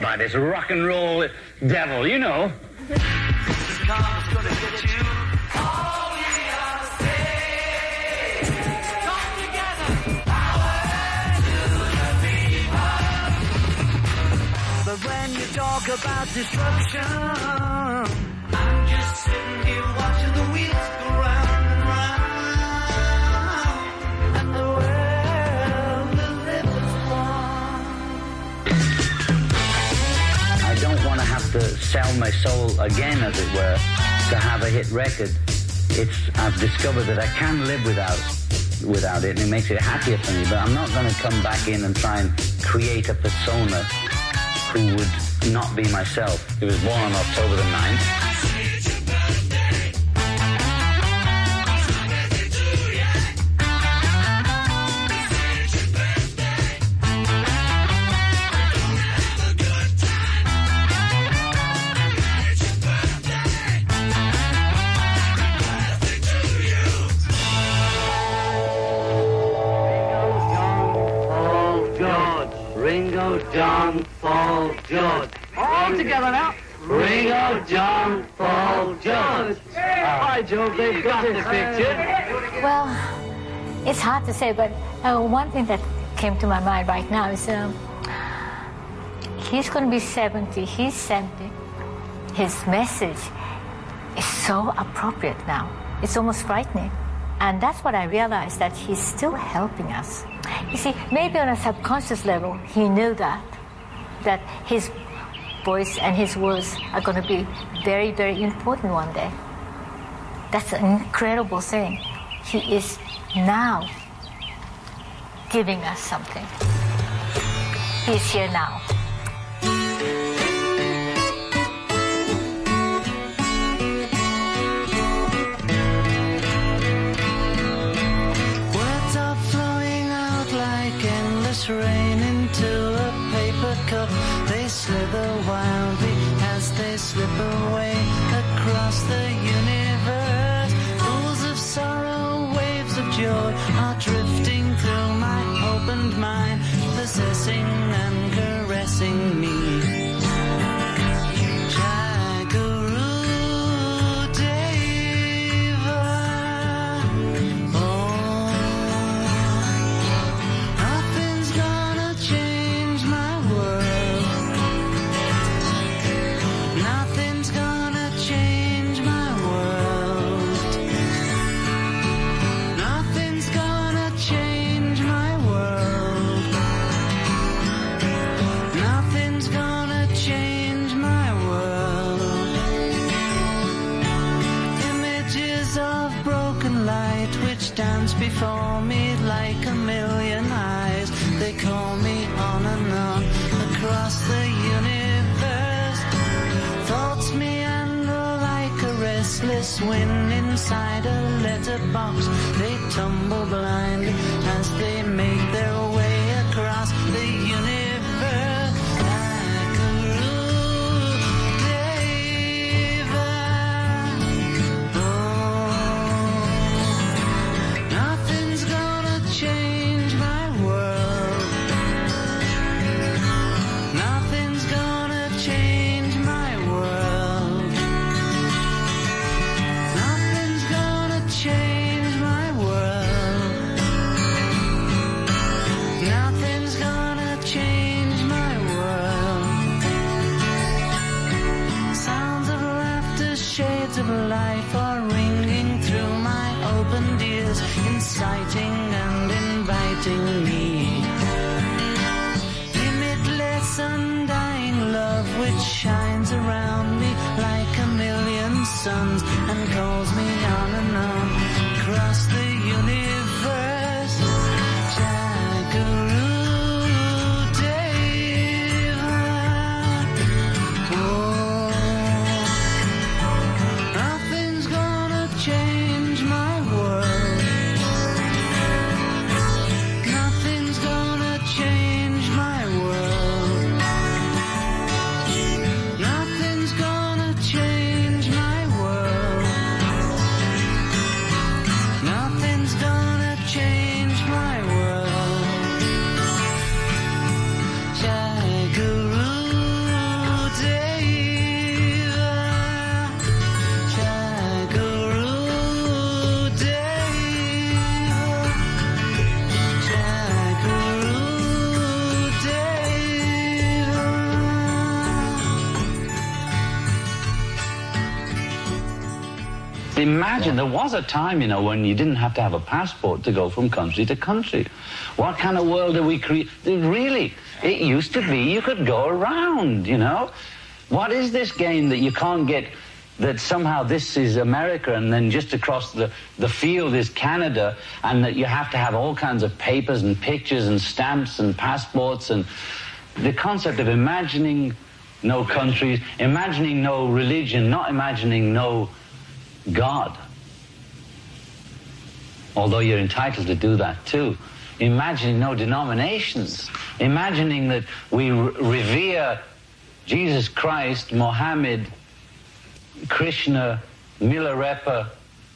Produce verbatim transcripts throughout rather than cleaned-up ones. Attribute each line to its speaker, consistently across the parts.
Speaker 1: by this rock and roll devil, you know.
Speaker 2: But when you talk about destruction, I'm just sitting here watching the wheels go round and round, and the world will live as one.
Speaker 1: I don't want to have to sell my soul again, as it were, to have a hit record. It's, I've discovered that I can live without without it, and it makes it happier for me, but I'm not going to come back in and try and create a persona who would not be myself. He was born on October the ninth.
Speaker 2: Ringo, John, Paul, George. All together now. Ringo, John, Paul, George. Hi, Joe. They've got the picture.
Speaker 3: Well, it's hard to say, but uh, one thing that came to my mind right now is um, he's going to be seventy. He's seventy. His message is so appropriate now. It's almost frightening. And that's what I realized, that he's still helping us. You see, maybe on a subconscious level, he knew that, that his voice and his words are going to be very, very important one day. That's an incredible thing. He is now giving us something. He's here now.
Speaker 2: Rain into a paper cup. They slither wildly as they slip away across the universe. Pools of sorrow, waves of joy are drifting through my opened mind, possessing and caressing me. Before me like a million eyes, they call me on and on across the universe. Thoughts meander like a restless wind inside a letterbox. They tumble blindly as they make their way across the universe. Life are ringing through my opened ears, inciting and inviting me. Limitless, undying love which shines around me like a million suns and calls me on and on across the universe. Jaguru Deva. Oh. Change my world. Nothing's gonna change my world. Nothing's gonna change my world.
Speaker 1: Imagine, there was a time, you know, when you didn't have to have a passport to go from country to country. What kind of world are we creating? Really, it used to be you could go around, you know. What is this game that you can't get, that somehow this is America and then just across the, the field is Canada, and that you have to have all kinds of papers and pictures and stamps and passports, and the concept of imagining no countries, imagining no religion, not imagining no God. Although you're entitled to do that too. Imagining no denominations. Imagining that we re revere Jesus Christ, Mohammed, Krishna, Milarepa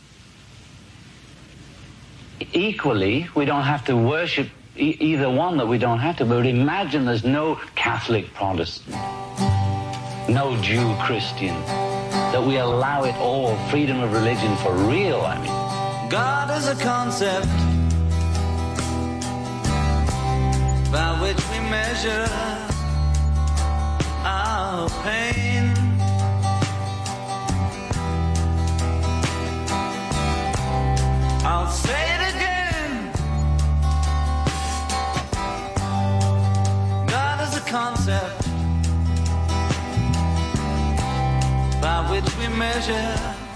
Speaker 1: equally. We don't have to worship e either one, that we don't have to, but imagine there's no Catholic Protestant, no Jew Christian, that we allow it all, freedom of religion for real, I mean.
Speaker 2: God is a concept by which we measure our pain. I'll say it again. God is a concept by which we measure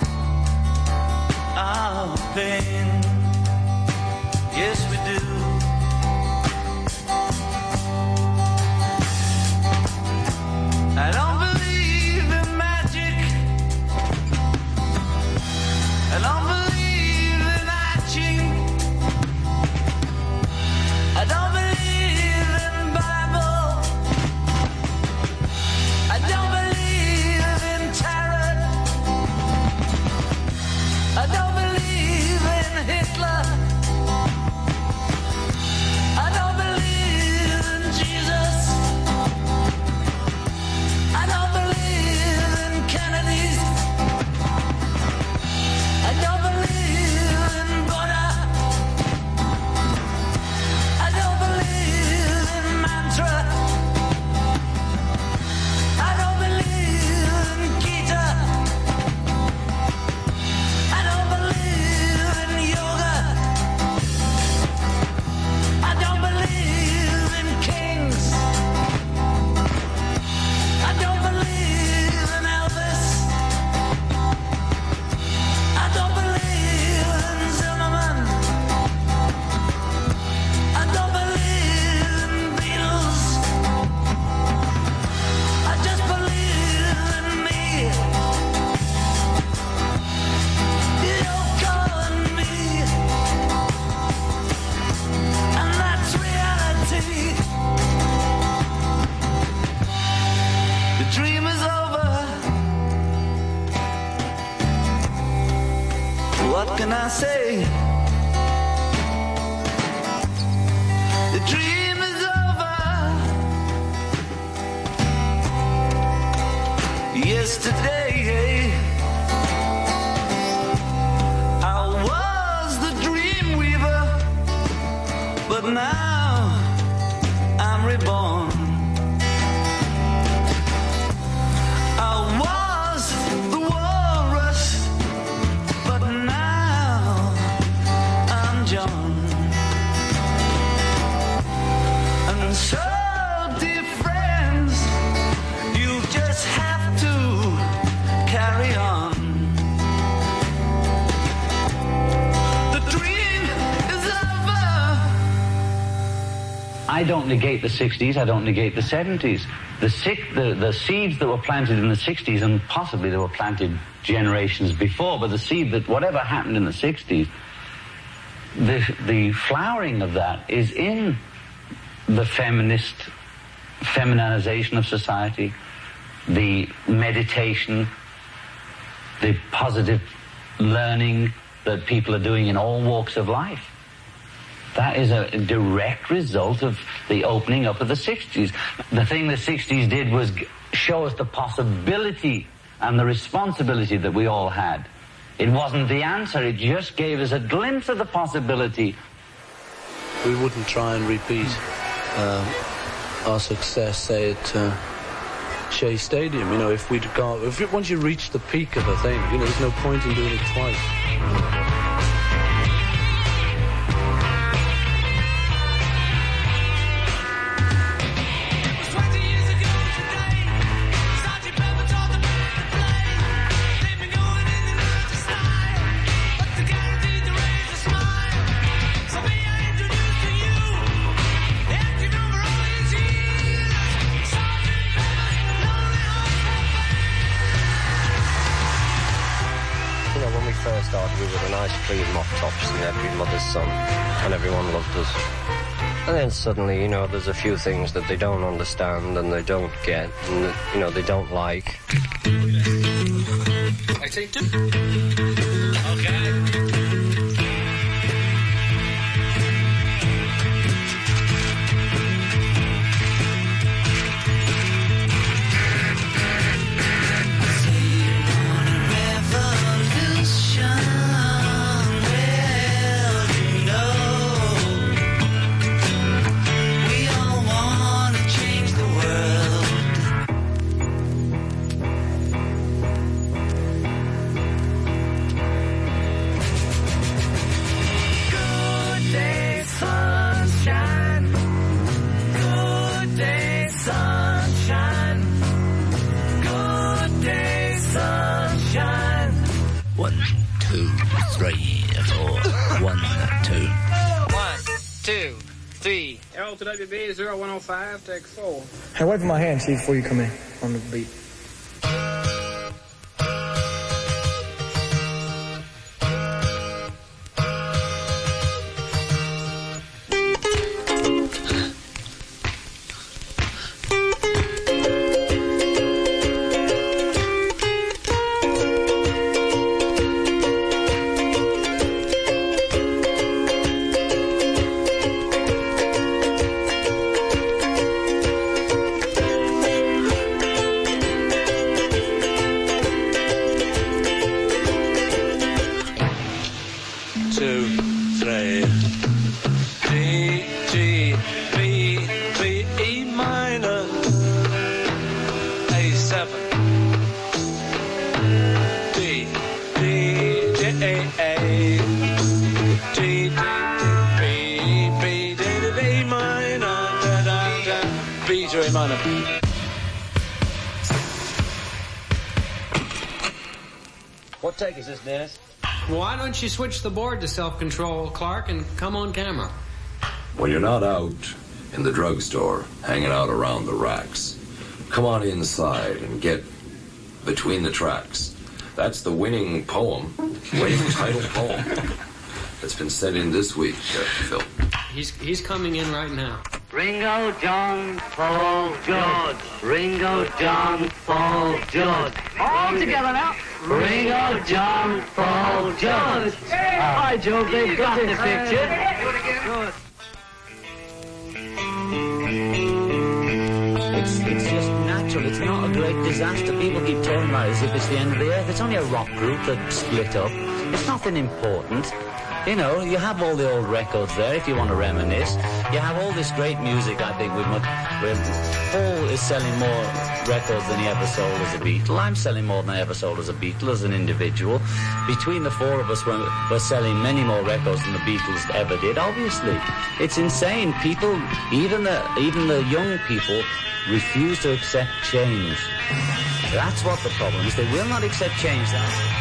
Speaker 2: our pain. Yes, we do. I don't believe in magic. I don't believe in hatching. I don't believe in Bible. I don't believe in tarot. I don't believe in Hitler. I don't believe in Jesus. I don't believe in Kennedy. I don't believe in Buddha. I don't believe in mantra. I don't believe in Gita. I don't believe in yoga. I don't believe in kings. I don't believe in Elvis. I don't believe in Zimmerman. I don't believe in Beatles. I just believe in me. Yoko and me. And that's reality. The dream is over. What can I say? The dream is over. Yesterday, I was the dream weaver, but now I'm reborn. I was the walrus, but now I'm John. And so, dear friends, you just have to carry on. The dream is over.
Speaker 1: I don't negate the sixties, I don't negate the seventies. The, six, the, the seeds that were planted in the sixties, and possibly they were planted generations before, but the seed that whatever happened in the sixties, the, the flowering of that is in the feminist feminization of society, the meditation, the positive learning that people are doing in all walks of life. That is a direct result of the opening up of the sixties. The thing the sixties did was show us the possibility and the responsibility that we all had. It wasn't the answer, it just gave us a glimpse of the possibility.
Speaker 4: We wouldn't try and repeat uh, our success, say at uh, Shea Stadium. You know, if we'd gone, if it, once you reach the peak of a thing, you know, there's no point in doing it twice.
Speaker 5: We were a nice clean mop tops and every mother's son, and everyone loved us. And then suddenly, you know, there's a few things that they don't understand and they don't get, and, you know, they don't like.
Speaker 6: I take two. Okay.
Speaker 7: To W B zero one oh five, take four.
Speaker 8: Hey, wait for my hand, Chief, before you come in on the beat.
Speaker 5: What take is this, Dennis?
Speaker 7: Why don't you switch the board to self-control, Clark, and come on camera?
Speaker 9: When you're not out in the drugstore, hanging out around the racks, come on inside and get between the tracks. That's the winning poem, winning title poem that's been sent in this week, uh, Phil.
Speaker 7: He's, he's coming in right now.
Speaker 1: Ringo, John, Paul, George. Ringo, John, Paul, George.
Speaker 10: All together now.
Speaker 1: Ringo, John, Paul, George. Hi, Joe. They've got the picture.
Speaker 10: Good.
Speaker 1: It's, it's just natural. It's not a great disaster. People keep talking about it as if it's the end of the earth. It's only a rock group that split up. It's nothing important. You know, you have all the old records there if you want to reminisce. You have all this great music, I think, with where Paul is selling more records than he ever sold as a Beatle. I'm selling more than I ever sold as a Beatle, as an individual. Between the four of us, we're, we're selling many more records than the Beatles ever did, obviously. It's insane. People, even the, even the young people, refuse to accept change. That's what the problem is. They will not accept change. That.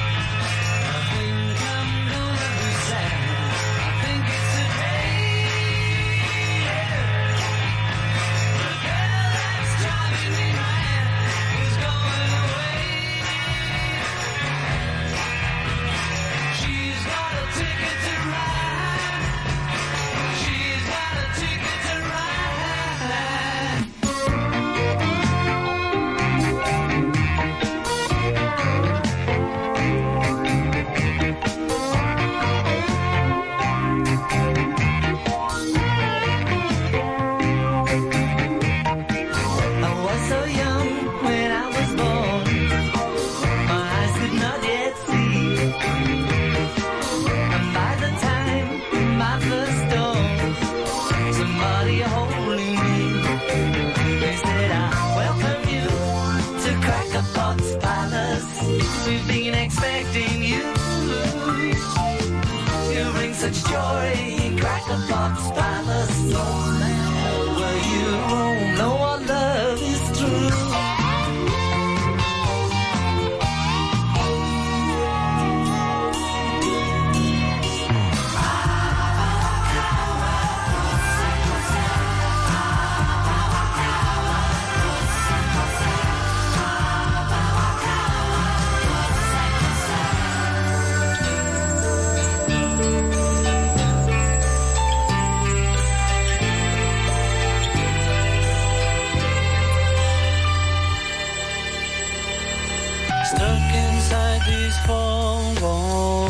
Speaker 2: stuck inside these four walls,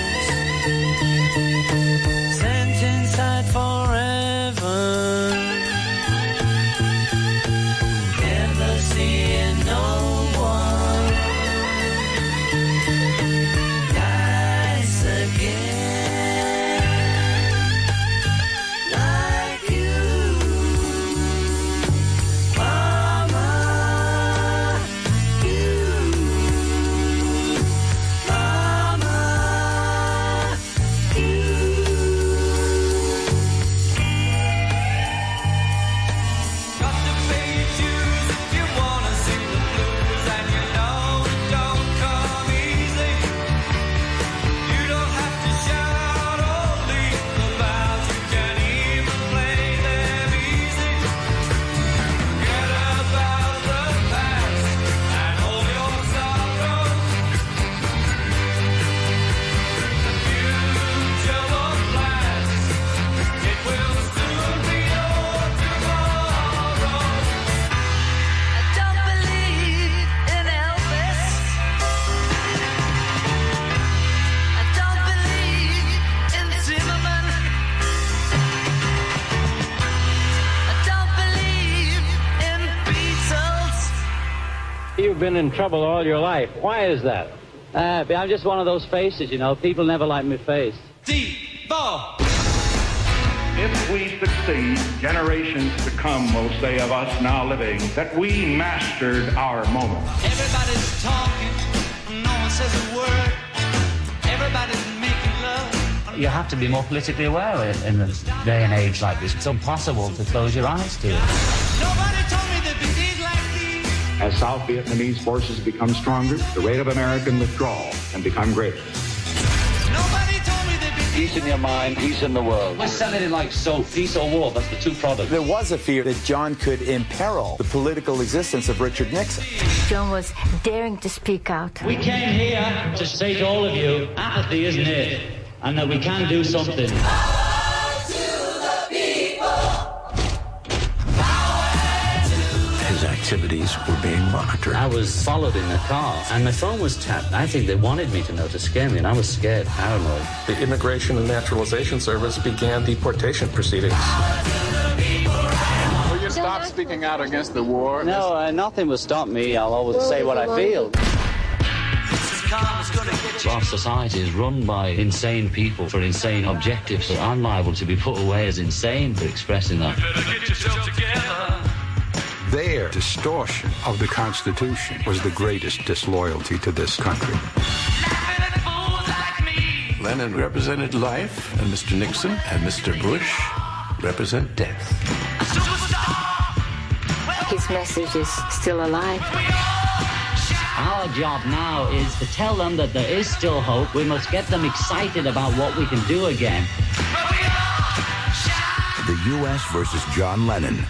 Speaker 2: sent inside forever, never seeing no one nice again, like you, Mama, you, Mama, you. Got to pay your dues if you wanna sing the blues, and you know it don't come easy. You don't have to shout or leap the bounds, you can even play them easy. Forget about the past and all your sorrow. The future won't last, it will soon be your tomorrow. I don't believe in Elvis. I don't believe in Zimmerman. I don't believe in Beatles.
Speaker 6: You've been in trouble all your life. Why is that? Uh, I'm just one of those faces, you know. People never like my face.
Speaker 2: D-Ball.
Speaker 11: If we succeed, generations to come will say of us now living that we mastered our moment.
Speaker 2: Everybody's talking, no one says a word. Everybody's making love.
Speaker 12: You have to be more politically aware in, in a day and age like this. It's impossible to close your eyes to it.
Speaker 2: Nobody told me there'd be days like these.
Speaker 11: As South Vietnamese forces become stronger, the rate of American withdrawal can become greater.
Speaker 2: Nobody told me there'd be
Speaker 6: Peace in your mind, peace in the world. We're selling it like soap. Peace or war, that's the two products.
Speaker 13: There was a fear that John could imperil the political existence of Richard Nixon.
Speaker 3: John was daring to speak out.
Speaker 6: We came here to say to all of you, apathy isn't it, and that we can do something.
Speaker 14: His activities were being monitored.
Speaker 12: I was followed in the car, and my phone was tapped. I think they wanted me to know to scare me, and I was scared, paranoid.
Speaker 15: The Immigration and Naturalization Service began deportation proceedings.
Speaker 16: Will you stop speaking out against the war?
Speaker 6: No, uh, nothing will stop me. I'll always say what I feel.
Speaker 12: Our society is run by insane people for insane objectives, so I'm liable to be put away as insane for expressing that.
Speaker 16: Their distortion of the Constitution was the greatest disloyalty to this country.
Speaker 14: Lenin represented life, and Mister Nixon and Mister Bush represent death.
Speaker 3: His message is still alive.
Speaker 6: Our job now is to tell them that there is still hope. We must get them excited about what we can do again.
Speaker 14: The U S versus John Lennon.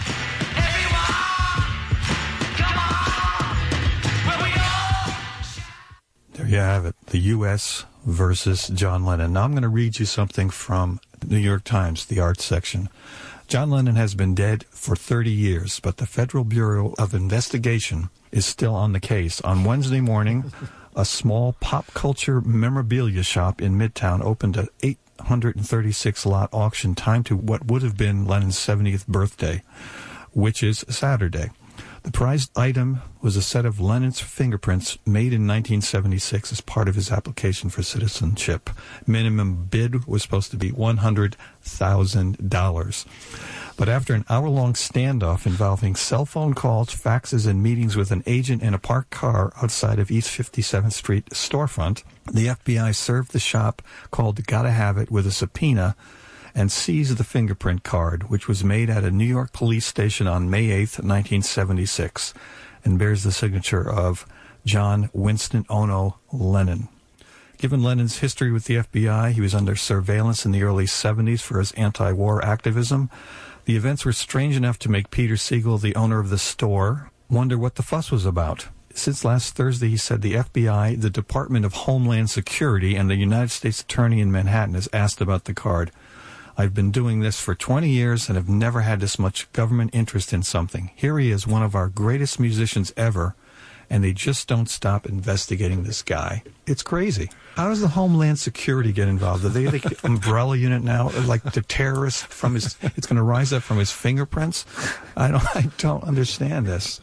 Speaker 17: There you have it, the U S versus John Lennon. Now I'm going to read you something from the New York Times, the arts section. John Lennon has been dead for thirty years, but the Federal Bureau of Investigation is still on the case. On Wednesday morning, a small pop culture memorabilia shop in Midtown opened an eight hundred thirty-six lot auction timed to what would have been Lennon's seventieth birthday, which is Saturday. The prized item was a set of Lennon's fingerprints made in nineteen seventy-six as part of his application for citizenship. Minimum bid was supposed to be one hundred thousand dollars. But after an hour-long standoff involving cell phone calls, faxes, and meetings with an agent in a parked car outside of East fifty-seventh Street storefront, the F B I served the shop called Gotta Have It with a subpoena and seized the fingerprint card, which was made at a New York police station on May eighth, nineteen seventy-six, and bears the signature of John Winston Ono Lennon. Given Lennon's history with the F B I, he was under surveillance in the early seventies for his anti-war activism. The events were strange enough to make Peter Siegel, the owner of the store, wonder what the fuss was about. Since last Thursday, he said the F B I, the Department of Homeland Security, and the United States Attorney in Manhattan has asked about the card. I've been doing this for twenty years and have never had this much government interest in something. Here he is, one of our greatest musicians ever, and they just don't stop investigating this guy. It's crazy. How does the Homeland Security get involved? Are they the umbrella unit now? Like the terrorist from his, it's going to rise up from his fingerprints? I don't, I don't understand this.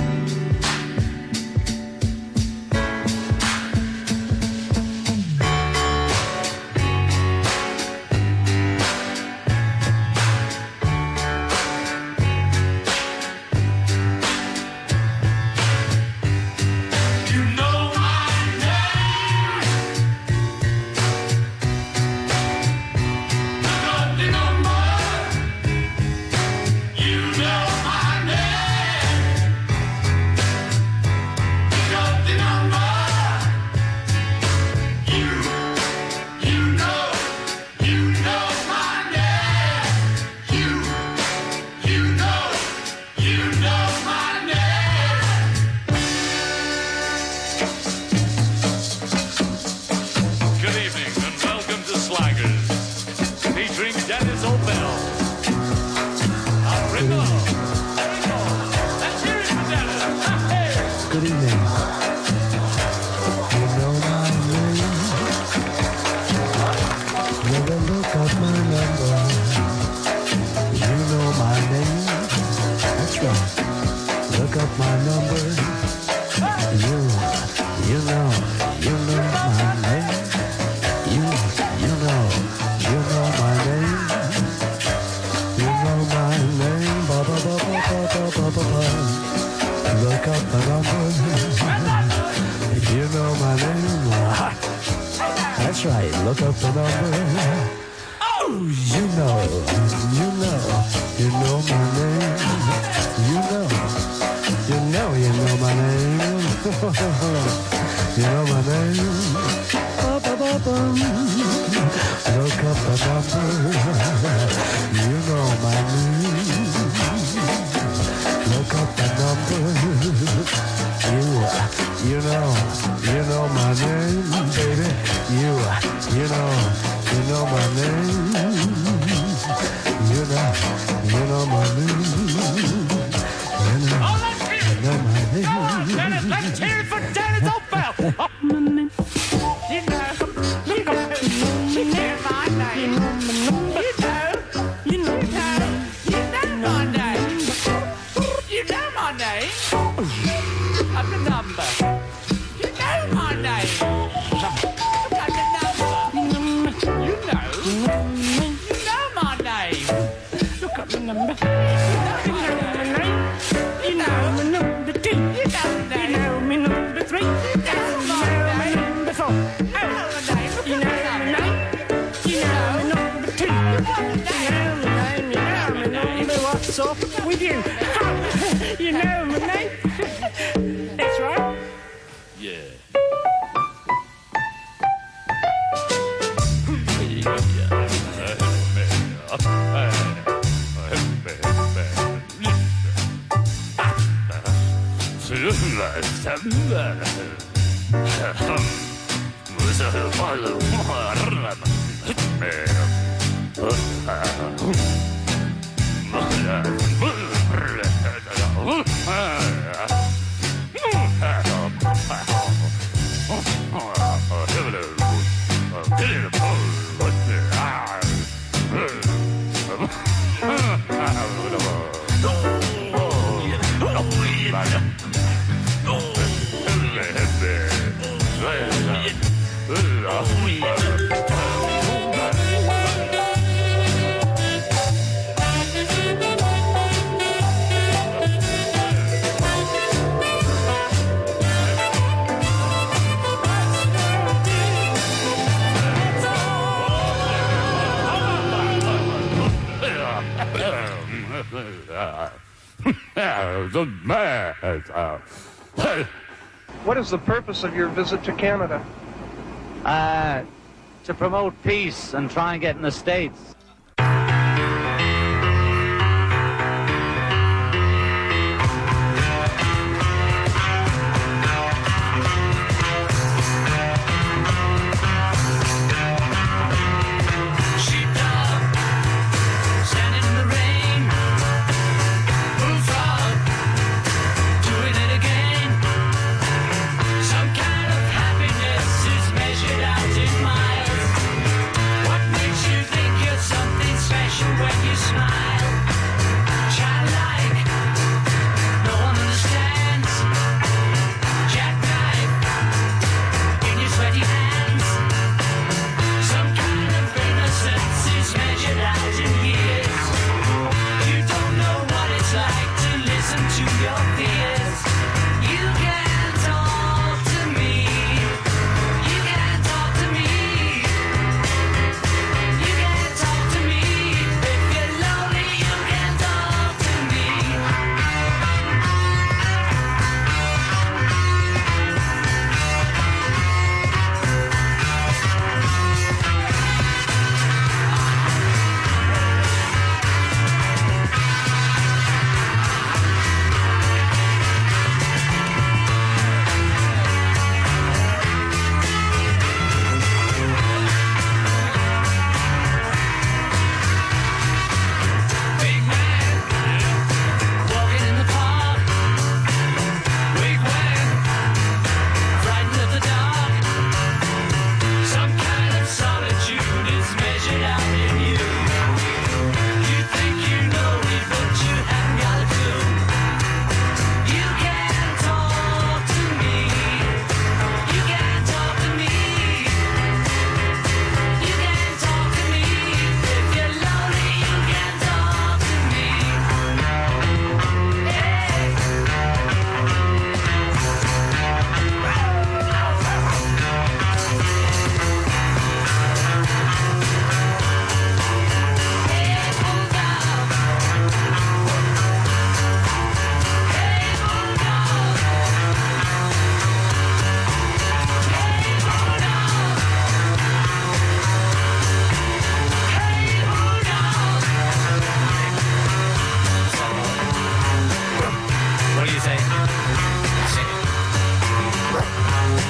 Speaker 18: What is the purpose of your visit to Canada?
Speaker 6: Uh, to promote peace and try and get in the States.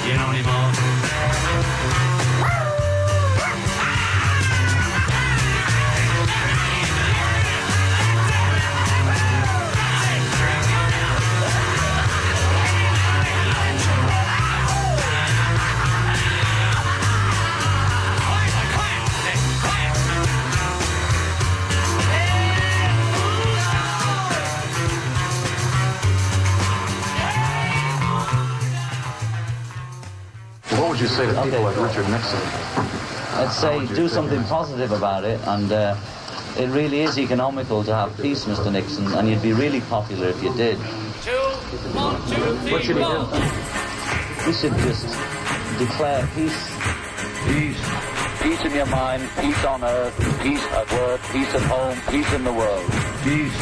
Speaker 12: you know anymore.
Speaker 19: What would you say to people like Richard Nixon?
Speaker 6: I'd say do something positive about it, and uh, it really is economical to have peace, Mister Nixon, and you'd be really popular if you did.
Speaker 2: Two, one, two, three,
Speaker 6: What should he
Speaker 2: four.
Speaker 6: do? We should just declare peace. Peace. Peace in your mind, peace on earth, peace at work, peace at home, peace in the world. Peace.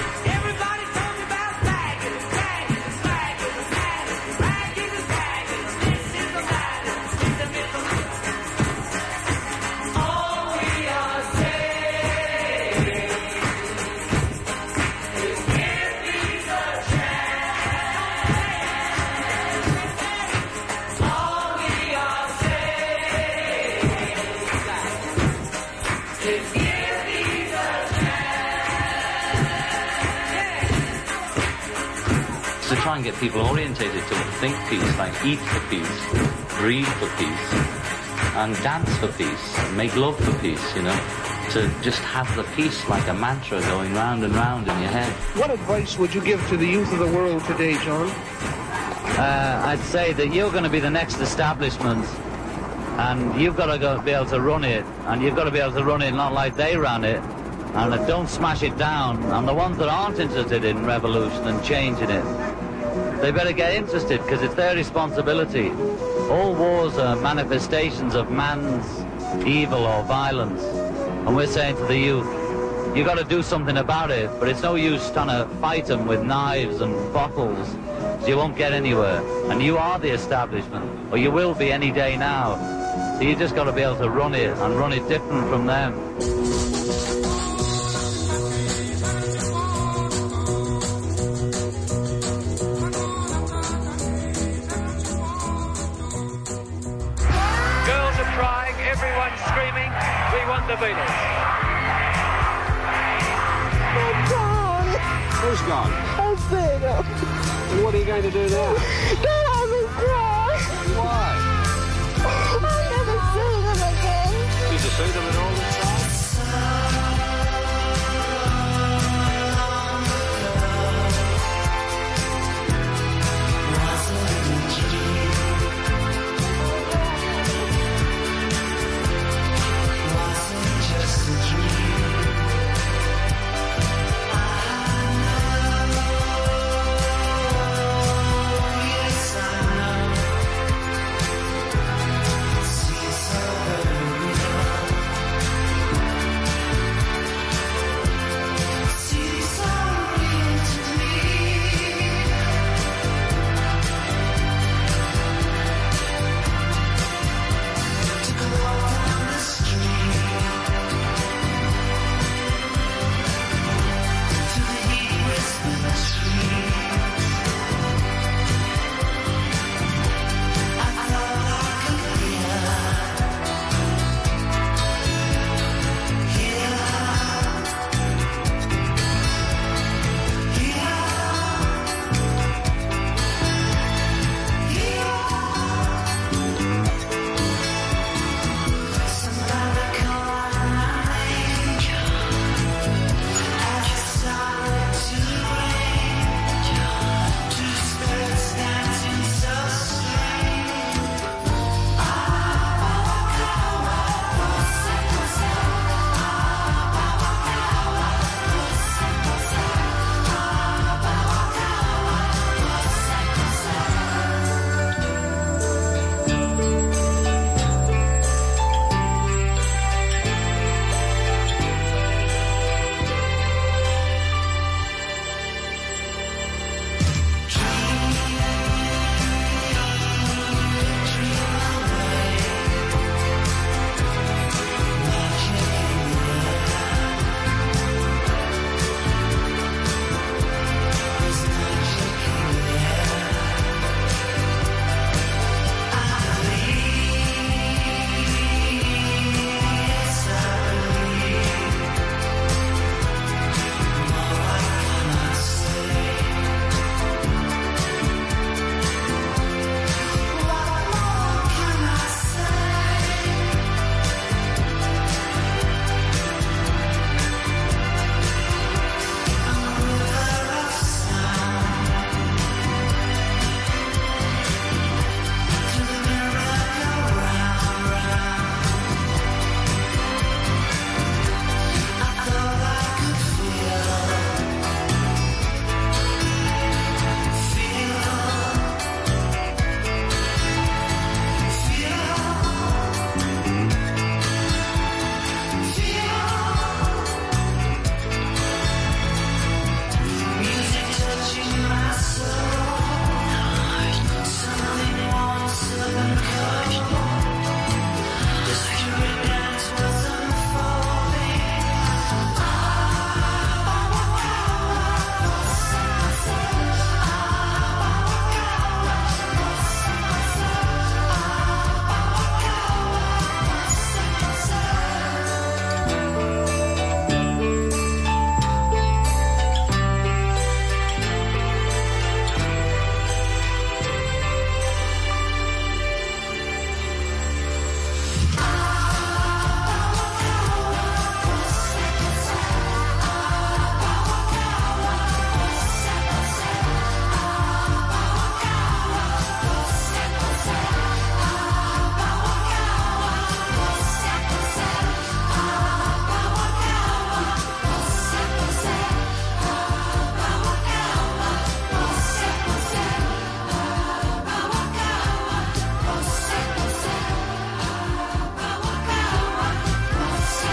Speaker 12: To try and get people orientated to think peace, like eat for peace, breathe for peace, and dance for peace, and make love for peace, you know, to just have the peace like a mantra going round and round in your head.
Speaker 18: What advice would you give to the youth of the world today, John?
Speaker 6: Uh, I'd say that you're going to be the next establishment, and you've got to go, be able to run it, and you've got to be able to run it not like they ran it, and uh, don't smash it down. And the ones that aren't interested in revolution and changing it, they better get interested, because it's their responsibility. All wars are manifestations of man's evil or violence, and we're saying to the youth, you got to do something about it, but it's no use trying to fight them with knives and bottles, so you won't get anywhere. And you are the establishment, or you will be any day now. So you just got to be able to run it, and run it different from them.
Speaker 10: Girls are crying, everyone's screaming, we want the Beatles.
Speaker 20: Who's gone?
Speaker 10: I'm fed up.
Speaker 20: And what are you going to do now?
Speaker 10: Go home and cry.
Speaker 20: Why?
Speaker 10: I'll never see them again.
Speaker 20: Did you see them at all this time?
Speaker 2: Yes,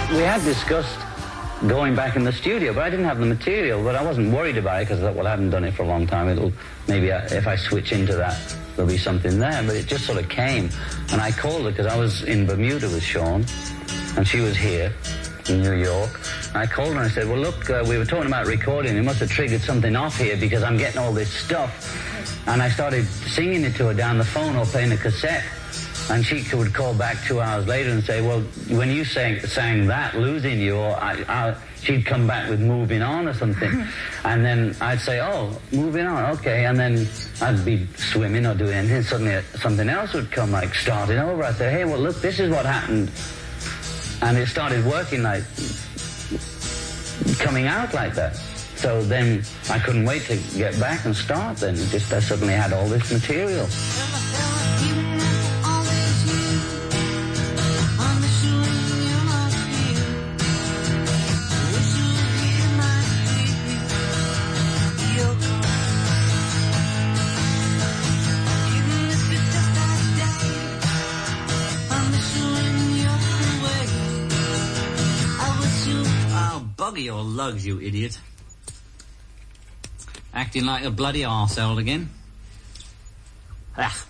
Speaker 1: we had discussed going back in the studio, but I didn't have the material, but I wasn't worried about it because I thought, well, I haven't done it for a long time. It'll maybe I, if I switch into that, there'll be something there. But it just sort of came, and I called her because I was in Bermuda with Sean, and she was here in New York. And I called her and I said, well, look, uh, we were talking about recording. It must have triggered something off here because I'm getting all this stuff. And I started singing it to her down the phone or playing a cassette. And she would call back two hours later and say, well, when you sang, sang that, Losing You, or I, I, she'd come back with Moving On or something. And then I'd say, oh, Moving On, okay. And then I'd be swimming or doing anything. Suddenly something else would come, like starting over. I'd say, hey, well, look, this is what happened. And it started working like, coming out like that. So then I couldn't wait to get back and start then. It just, I suddenly had all this material.
Speaker 21: Bugger your lugs, you idiot. Acting like a bloody arsehole again. Ah.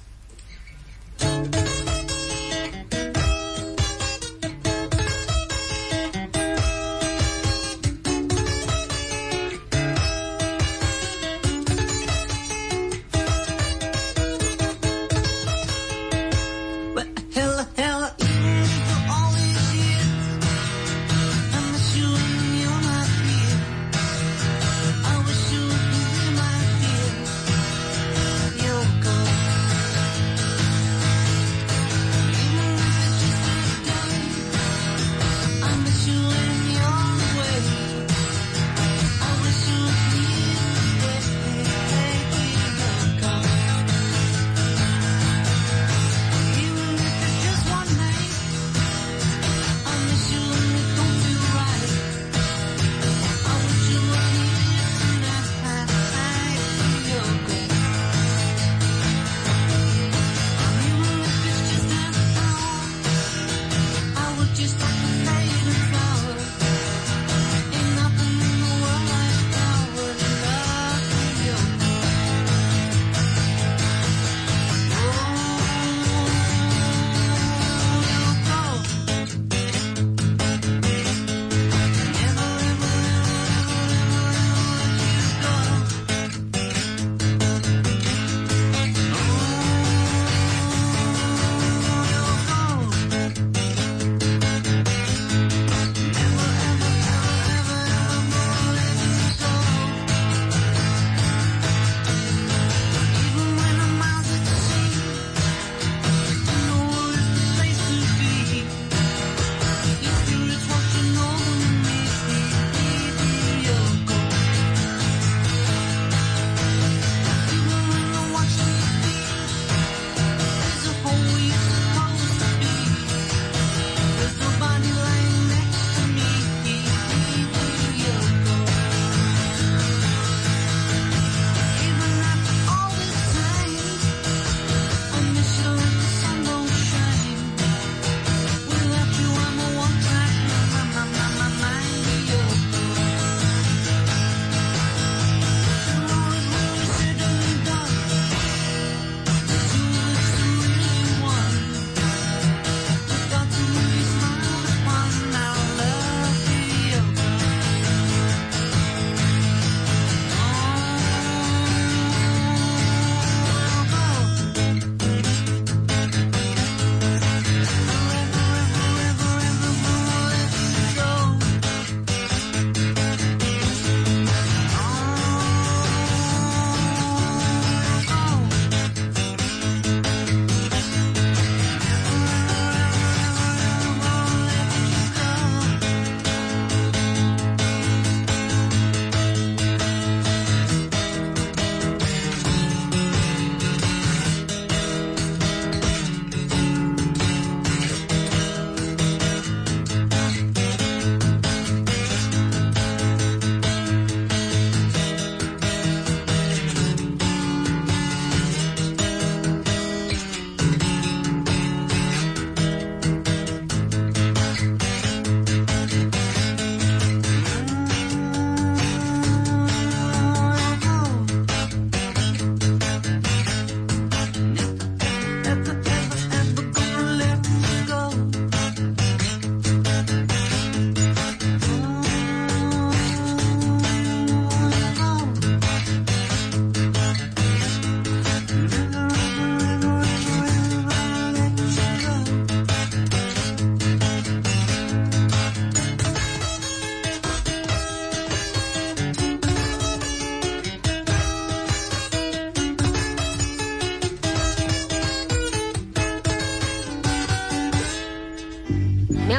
Speaker 2: You're gone.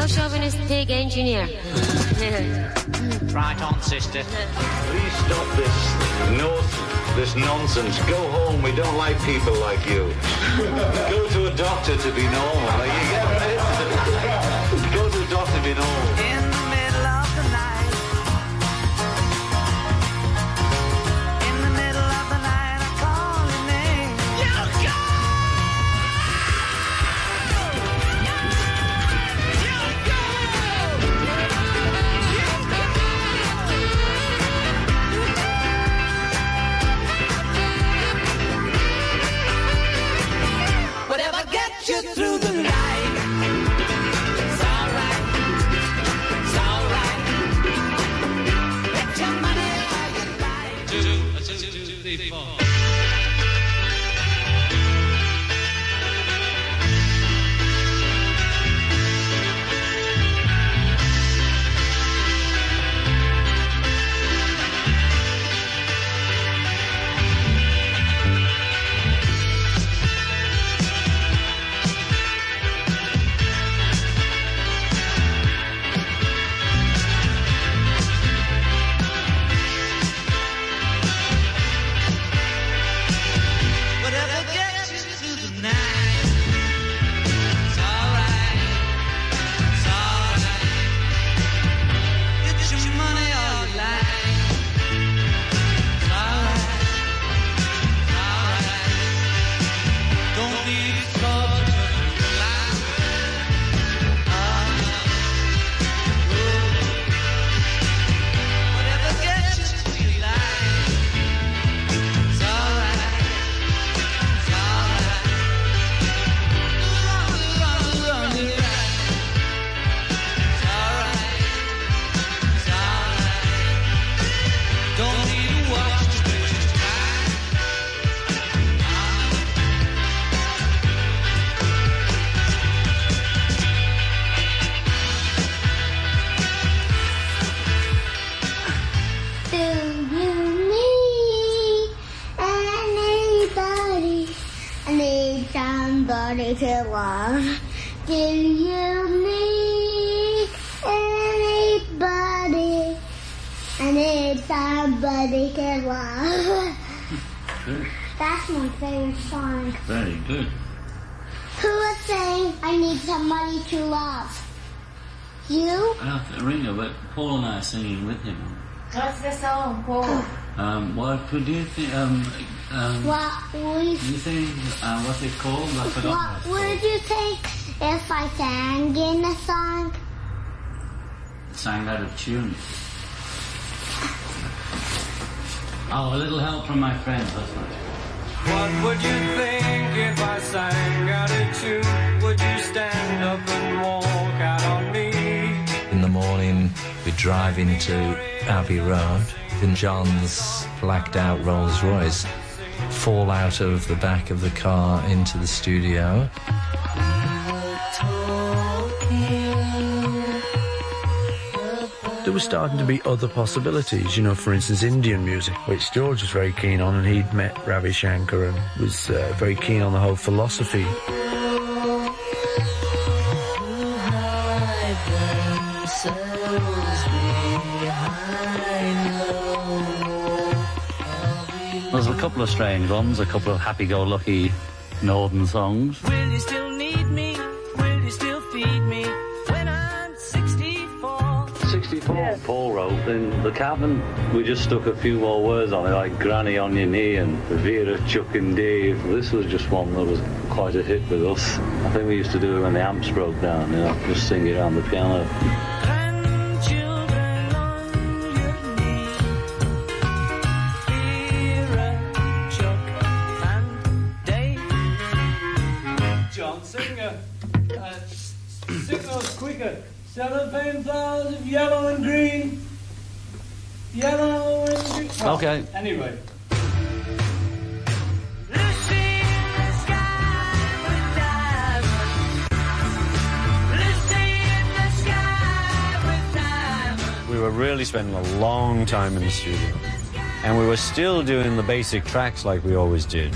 Speaker 4: No chauvinist pig engineer.
Speaker 12: Right on, sister.
Speaker 22: Please stop this nonsense. This nonsense. Go home. We don't like people like you. Go to a doctor to be normal. Like, you get it? Go to a doctor to be normal.
Speaker 2: In the middle of the night. In the middle of the night, I call your name. You go! Whatever gets you through the night. It's alright. It's alright. Get your money how you like.
Speaker 12: Two, two, two, two, three, four.
Speaker 2: Whatever gets you through the night. It's alright. It's alright. Get your money all you like. It's alright. It's alright. Don't need a car to fly. Whatever gets you through your life. It's alright. It's alright. Run, run, run it right. It's alright. It's alright. Don't need a watch to waste your time.
Speaker 10: Do you need anybody? I need somebody to love. Do you need anybody? I need somebody to love.
Speaker 12: Good.
Speaker 10: That's my favorite song.
Speaker 12: Very good.
Speaker 10: Who was saying I need somebody to love? You?
Speaker 12: I don't think Ringo, but Paul and I are singing with him.
Speaker 3: What's the song, Paul?
Speaker 12: Um, what could you think? Um, um,
Speaker 10: What would
Speaker 12: you think? Uh, what's it called? I forgot.
Speaker 10: What would you think if I sang in a song?
Speaker 12: Sang out of tune. Oh, a little help from my friends. That's right.
Speaker 2: What would you think if I sang out of tune? Would you stand up and walk out on me?
Speaker 23: In the morning, we drive into Abbey Road in John's blacked out Rolls Royce, fall out of the back of the car into the studio.
Speaker 24: There was starting to be other possibilities, you know, for instance, Indian music, which George was very keen on, and he'd met Ravi Shankar and was uh, very keen on the whole philosophy.
Speaker 12: There's a couple of strange ones, a couple of happy-go-lucky northern songs.
Speaker 2: Will you still need me? Will you still feed me when I'm sixty-four?
Speaker 12: sixty-four, yeah. Paul wrote in the cabin. We just stuck a few more words on it, like Granny on your knee and Vera, Chuck and Dave. This was just one that was quite a hit with us. I think we used to do it when the amps broke down, you know, just sing it on the piano.
Speaker 2: Grandchildren on your knee. Vera, Chuck and Dave.
Speaker 25: John Singer. Uh, sing those quicker. Cellophane flowers of yellow and green. Yellow and green. Well,
Speaker 12: Okay.
Speaker 25: Anyway.
Speaker 26: We were really spending a long time in the studio. And we were still doing the basic tracks like we always did.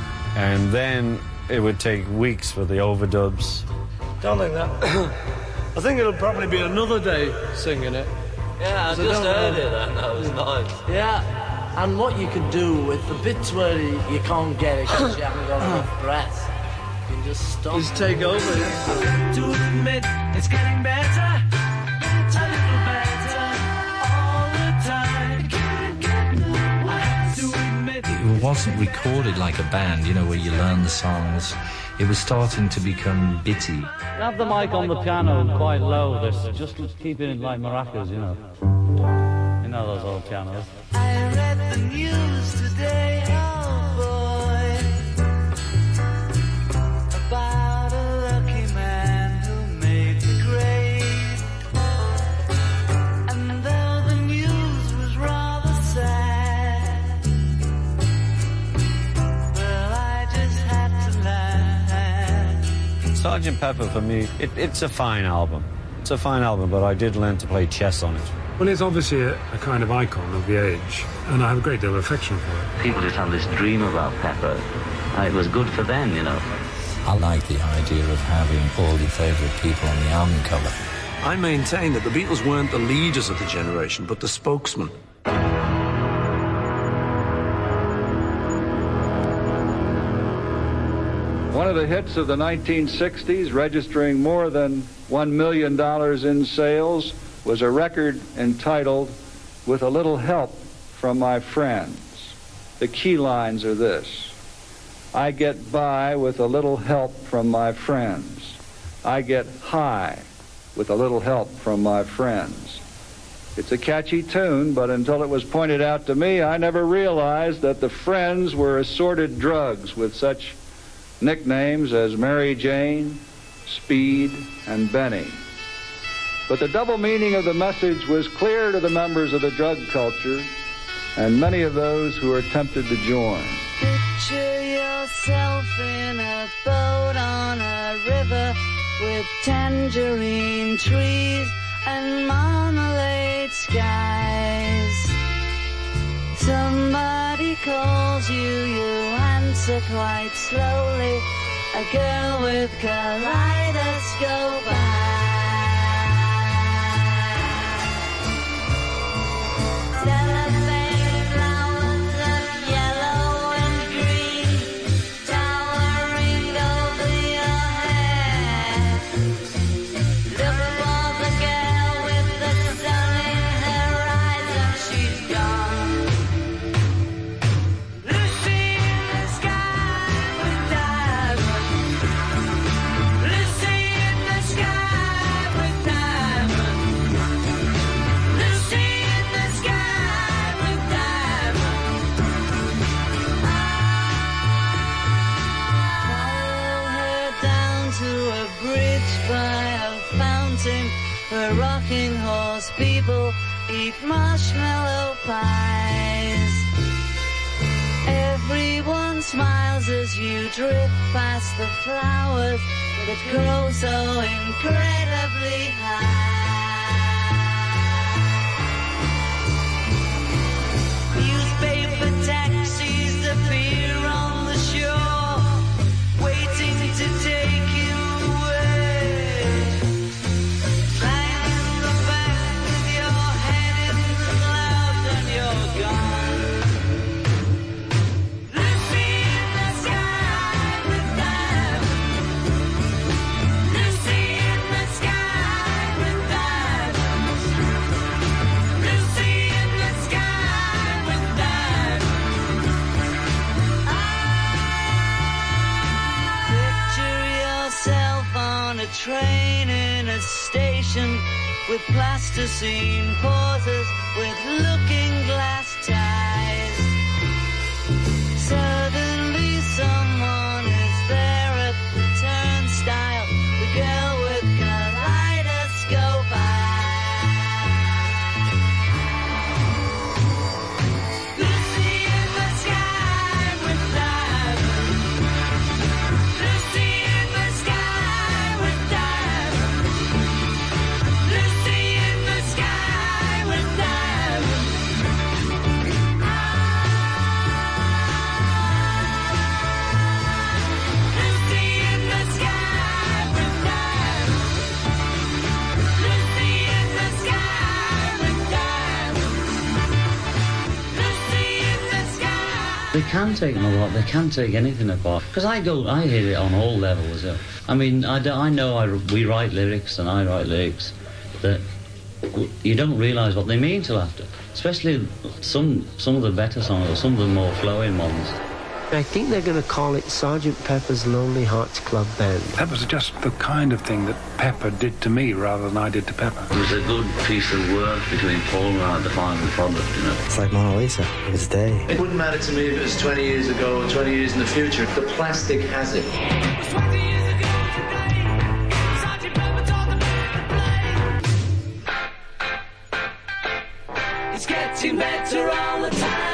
Speaker 26: And then it would take weeks for the overdubs.
Speaker 8: Don't like that.
Speaker 20: I think it'll probably be another day singing it.
Speaker 23: Yeah, I
Speaker 20: So
Speaker 23: just
Speaker 20: don't
Speaker 23: heard
Speaker 20: know.
Speaker 23: it then. That was nice.
Speaker 5: Yeah, and what you can do with the bits where you, you can't get it because you haven't got enough breath, you can just stop.
Speaker 20: Just take over, yeah.
Speaker 2: To admit it's getting better, a little better all the time. Can't get no. I have to admit
Speaker 23: It wasn't recorded like a band, you know, where you learn the songs. It was starting to become bitty.
Speaker 6: Have the mic on the piano quite low. This just keep it like maracas, you know. You know those old pianos.
Speaker 2: I read the news today, oh boy, about a lucky man who made the grade. And though the news was rather sad, well, I just had to laugh.
Speaker 26: Sergeant Pepper, for me, it, it's a fine album. It's a fine album, but I did learn to play chess on it.
Speaker 16: Well, it's obviously a, a kind of icon of the age, and I have a great deal of affection for it.
Speaker 12: People just have this dream about Pepper. And it was good for them, you know.
Speaker 23: I like the idea of having all your favourite people on the album cover.
Speaker 24: I maintain that the Beatles weren't the leaders of the generation, but the spokesmen.
Speaker 18: One of the hits of the nineteen sixties, registering more than one million dollars in sales, was a record entitled With a Little Help from My Friends. The key lines are this: I get by with a little help from my friends. I get high with a little help from my friends. It's a catchy tune, but until it was pointed out to me, I never realized that the Friends were assorted drugs with such nicknames as Mary Jane, Speed, and Benny. But the double meaning of the message was clear to the members of the drug culture and many of those who are tempted to join.
Speaker 2: Picture yourself in a boat on a river with tangerine trees and marmalade skies. Somebody calls you, you answer quite slowly. A girl with kaleidoscope eyes. Cellophane flowers of yellow and green towering over your head. Look for the girl with the sun in her eyes and she's gone. Lucy in the sky with diamonds. Lucy in the sky with diamonds. Lucy in the sky with diamonds. Follow her down to a bridge by a fountain where rocking horse people eat marshmallow pies. Everyone smiles as you drift past the flowers that grow so incredibly high. Newspaper taxis appear on the shore, waiting to take you away. Lying in the back with your head in the clouds and you're gone. Lucy in the sky with diamonds. Lucy in the sky with diamonds. Lucy in the sky with diamonds. Picture yourself on a train in a station with plasticine pauses with looking glass ties. Suddenly someone is there at the turnstile, the girl with kaleidoscope eyes. Lucy in the sky with diamonds. Lucy in the sky with diamonds. Lucy in the sky with diamonds.
Speaker 12: They can take them a lot. They can take anything apart. Because I go, I hear it on all levels. I mean, I, do, I know I, we write lyrics and I write lyrics that you don't realise what they mean till after. Especially some some of the better songs, or some of the more flowing ones.
Speaker 7: I think they're going to call it Sergeant Pepper's Lonely Hearts Club Band.
Speaker 16: That was just the kind of thing that Pepper did to me rather than I did to Pepper.
Speaker 12: It was a good piece of work between Paul and I to find the product, you know.
Speaker 7: It's like Mona Lisa, of its day.
Speaker 9: It wouldn't matter to me if it was twenty years ago or twenty years in the future. The plastic has it.
Speaker 2: It's getting better all the time.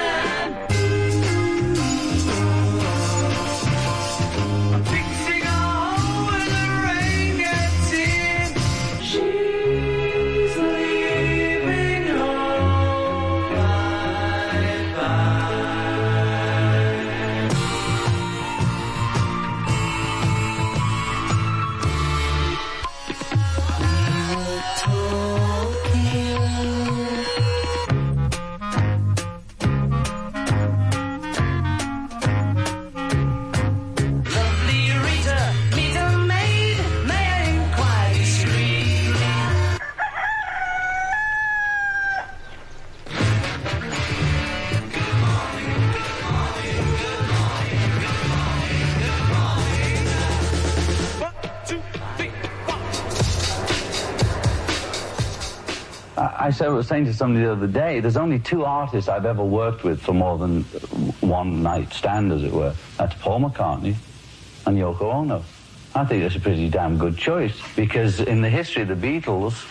Speaker 1: I was saying to somebody the other day, there's only two artists I've ever worked with for more than one night stand, as it were. That's Paul McCartney and Yoko Ono. I think that's a pretty damn good choice, because in the history of the Beatles,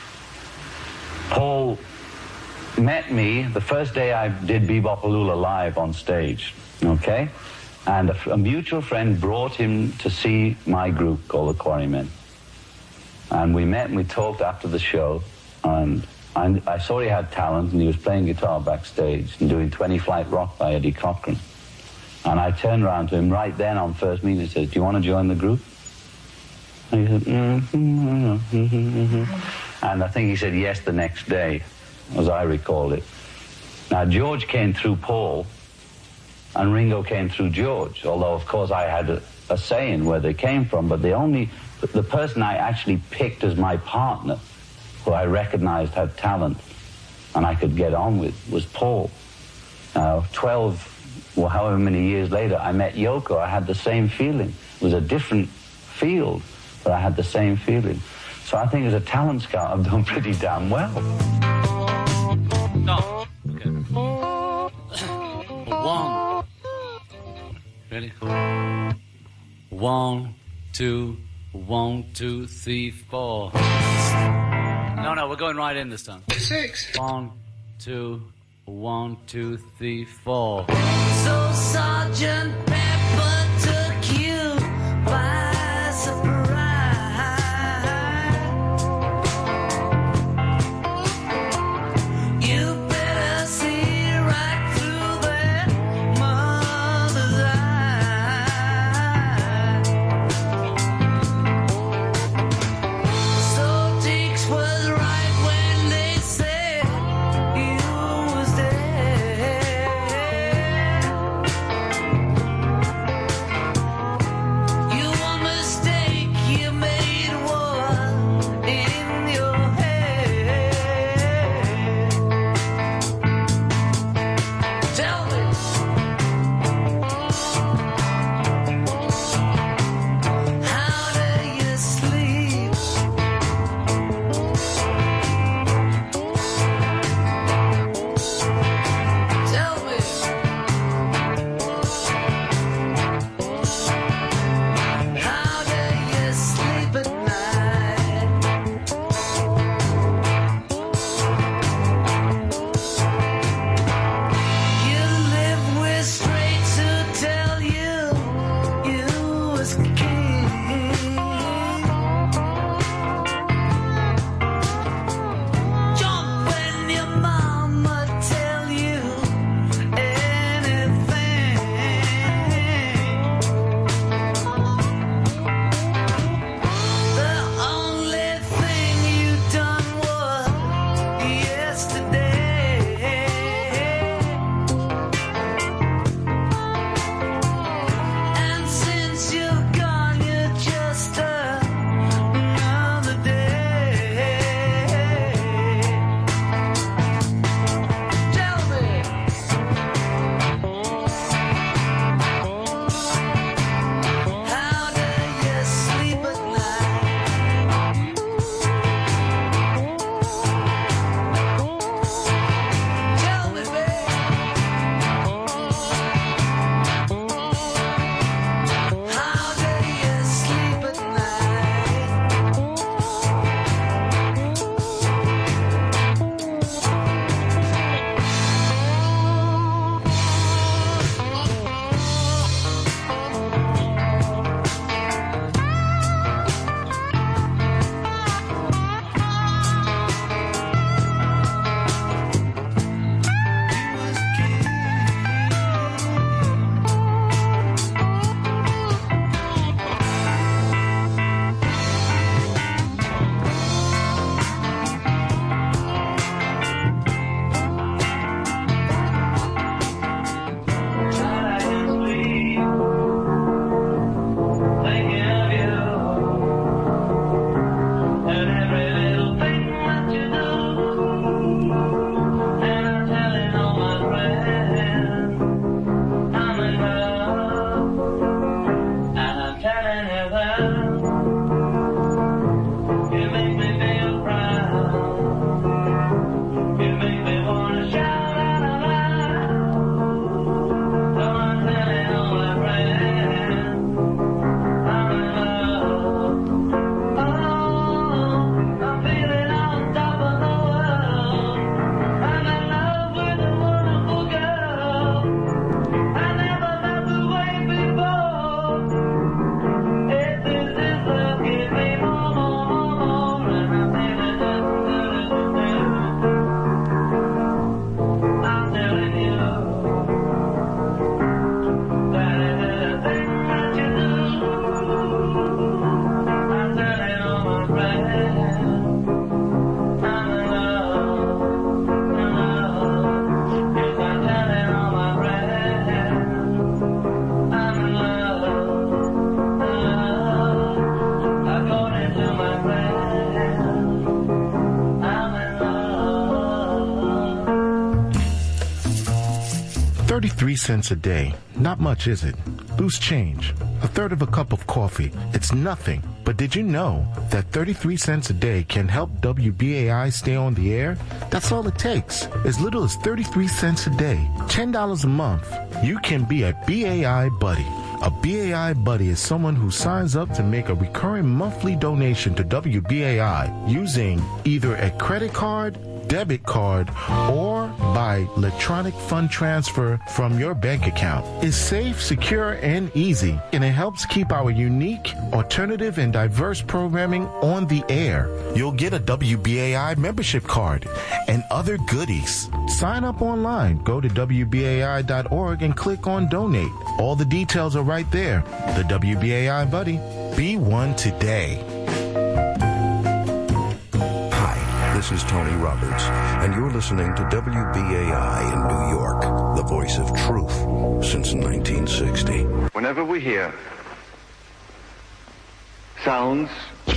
Speaker 1: Paul met me the first day I did Bebopaloola live on stage, okay? And a, a mutual friend brought him to see my group called the Quarrymen. And we met and we talked after the show, and I, I saw he had talent, and he was playing guitar backstage and doing twenty Flight Rock by Eddie Cochran. And I turned around to him right then on first meeting and said, do you want to join the group? And he said, mm-hmm, mm-hmm, mm-hmm. And I think he said yes the next day, as I recall it. Now, George came through Paul, and Ringo came through George, although, of course, I had a, a say in where they came from, but the only, the person I actually picked as my partner, who I recognized had talent and I could get on with, was Paul. Now, twelve, or however many years later, I met Yoko. I had the same feeling. It was a different field, but I had the same feeling. So I think as a talent scout, I've done pretty damn well.
Speaker 12: No. Okay. One. Ready? One, two, one, two, three, four. No, no, we're going right in this time.
Speaker 2: Six.
Speaker 12: One, two, one, two, three, four.
Speaker 2: So Sergeant Pepper took you by surprise. You better see right through their mother's eye. So Dix was right when they said you was there.
Speaker 11: thirty-three cents a day. Not much, is it? Loose change. A third of a cup of coffee. It's nothing. But did you know that thirty-three cents a day can help W B A I stay on the air? That's all it takes. As little as thirty-three cents a day. ten dollars a month. You can be a B A I buddy. A B A I buddy is someone who signs up to make a recurring monthly donation to W B A I using either a credit card, debit card, or by electronic fund transfer from your bank account. It's safe, secure, and easy, and it helps keep our unique, alternative, and diverse programming on the air. You'll get a W B A I membership card and other goodies. Sign up online. Go to W B A I dot org and click on Donate. All the details are right there. The W B A I Buddy. Be one today.
Speaker 13: This is Tony Roberts, and you're listening to W B A I in New York, the voice of truth since nineteen sixty.
Speaker 14: Whenever we hear sounds,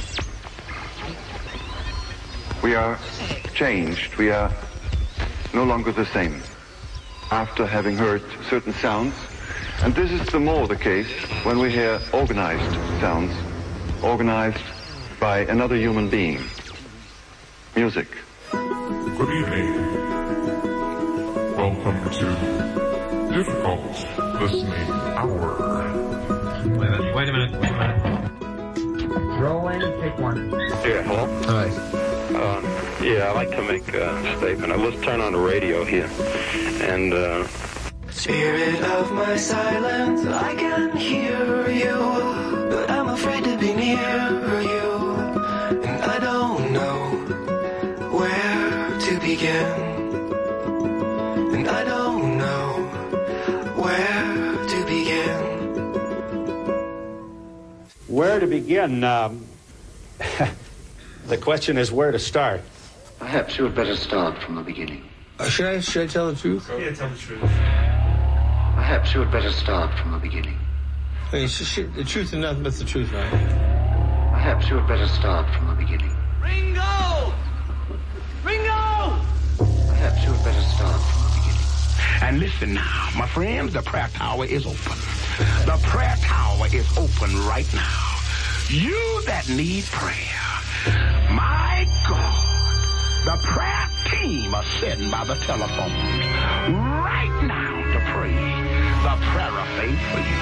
Speaker 14: we are changed. We are no longer the same after having heard certain sounds. And this is the more the case when we hear organized sounds, organized by another human being. Music.
Speaker 15: Good evening. Welcome to Difficult Listening Hour.
Speaker 17: Wait a minute, wait a minute, wait a minute. Roll in, take one.
Speaker 19: Yeah, hello?
Speaker 17: Hi.
Speaker 19: Uh, yeah, I'd like to make a statement. I was turn on the radio here, and, uh...
Speaker 2: Spirit of my silence, I can hear you, but I'm afraid to be near you, and I don't know where to begin, and I don't know where to begin.
Speaker 27: Where to begin? Um, the question is where to start.
Speaker 28: Perhaps you had better start from the beginning.
Speaker 27: Uh, should I should I tell the truth?
Speaker 17: Yeah, tell the truth.
Speaker 28: Perhaps you had better start from the beginning.
Speaker 27: I mean, sh- sh- the truth and nothing but the truth, right?
Speaker 28: Perhaps you had better start from the beginning.
Speaker 25: Ringo! Ringo!
Speaker 28: Perhaps you had better start from the beginning.
Speaker 29: And listen now, my friends, the prayer tower is open. The prayer tower is open right now. You that need prayer, my God, the prayer team are sitting by the telephone right now to pray the prayer of faith for you.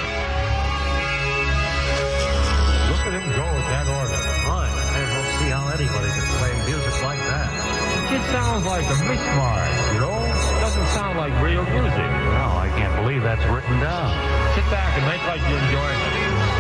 Speaker 30: Look at him go with that organ. My, I don't see how anybody can play music like that. It just sounds like a mishmash, you know? Doesn't sound like real music.
Speaker 21: No, I can't believe that's written down.
Speaker 30: Sit back and make like you're enjoying it.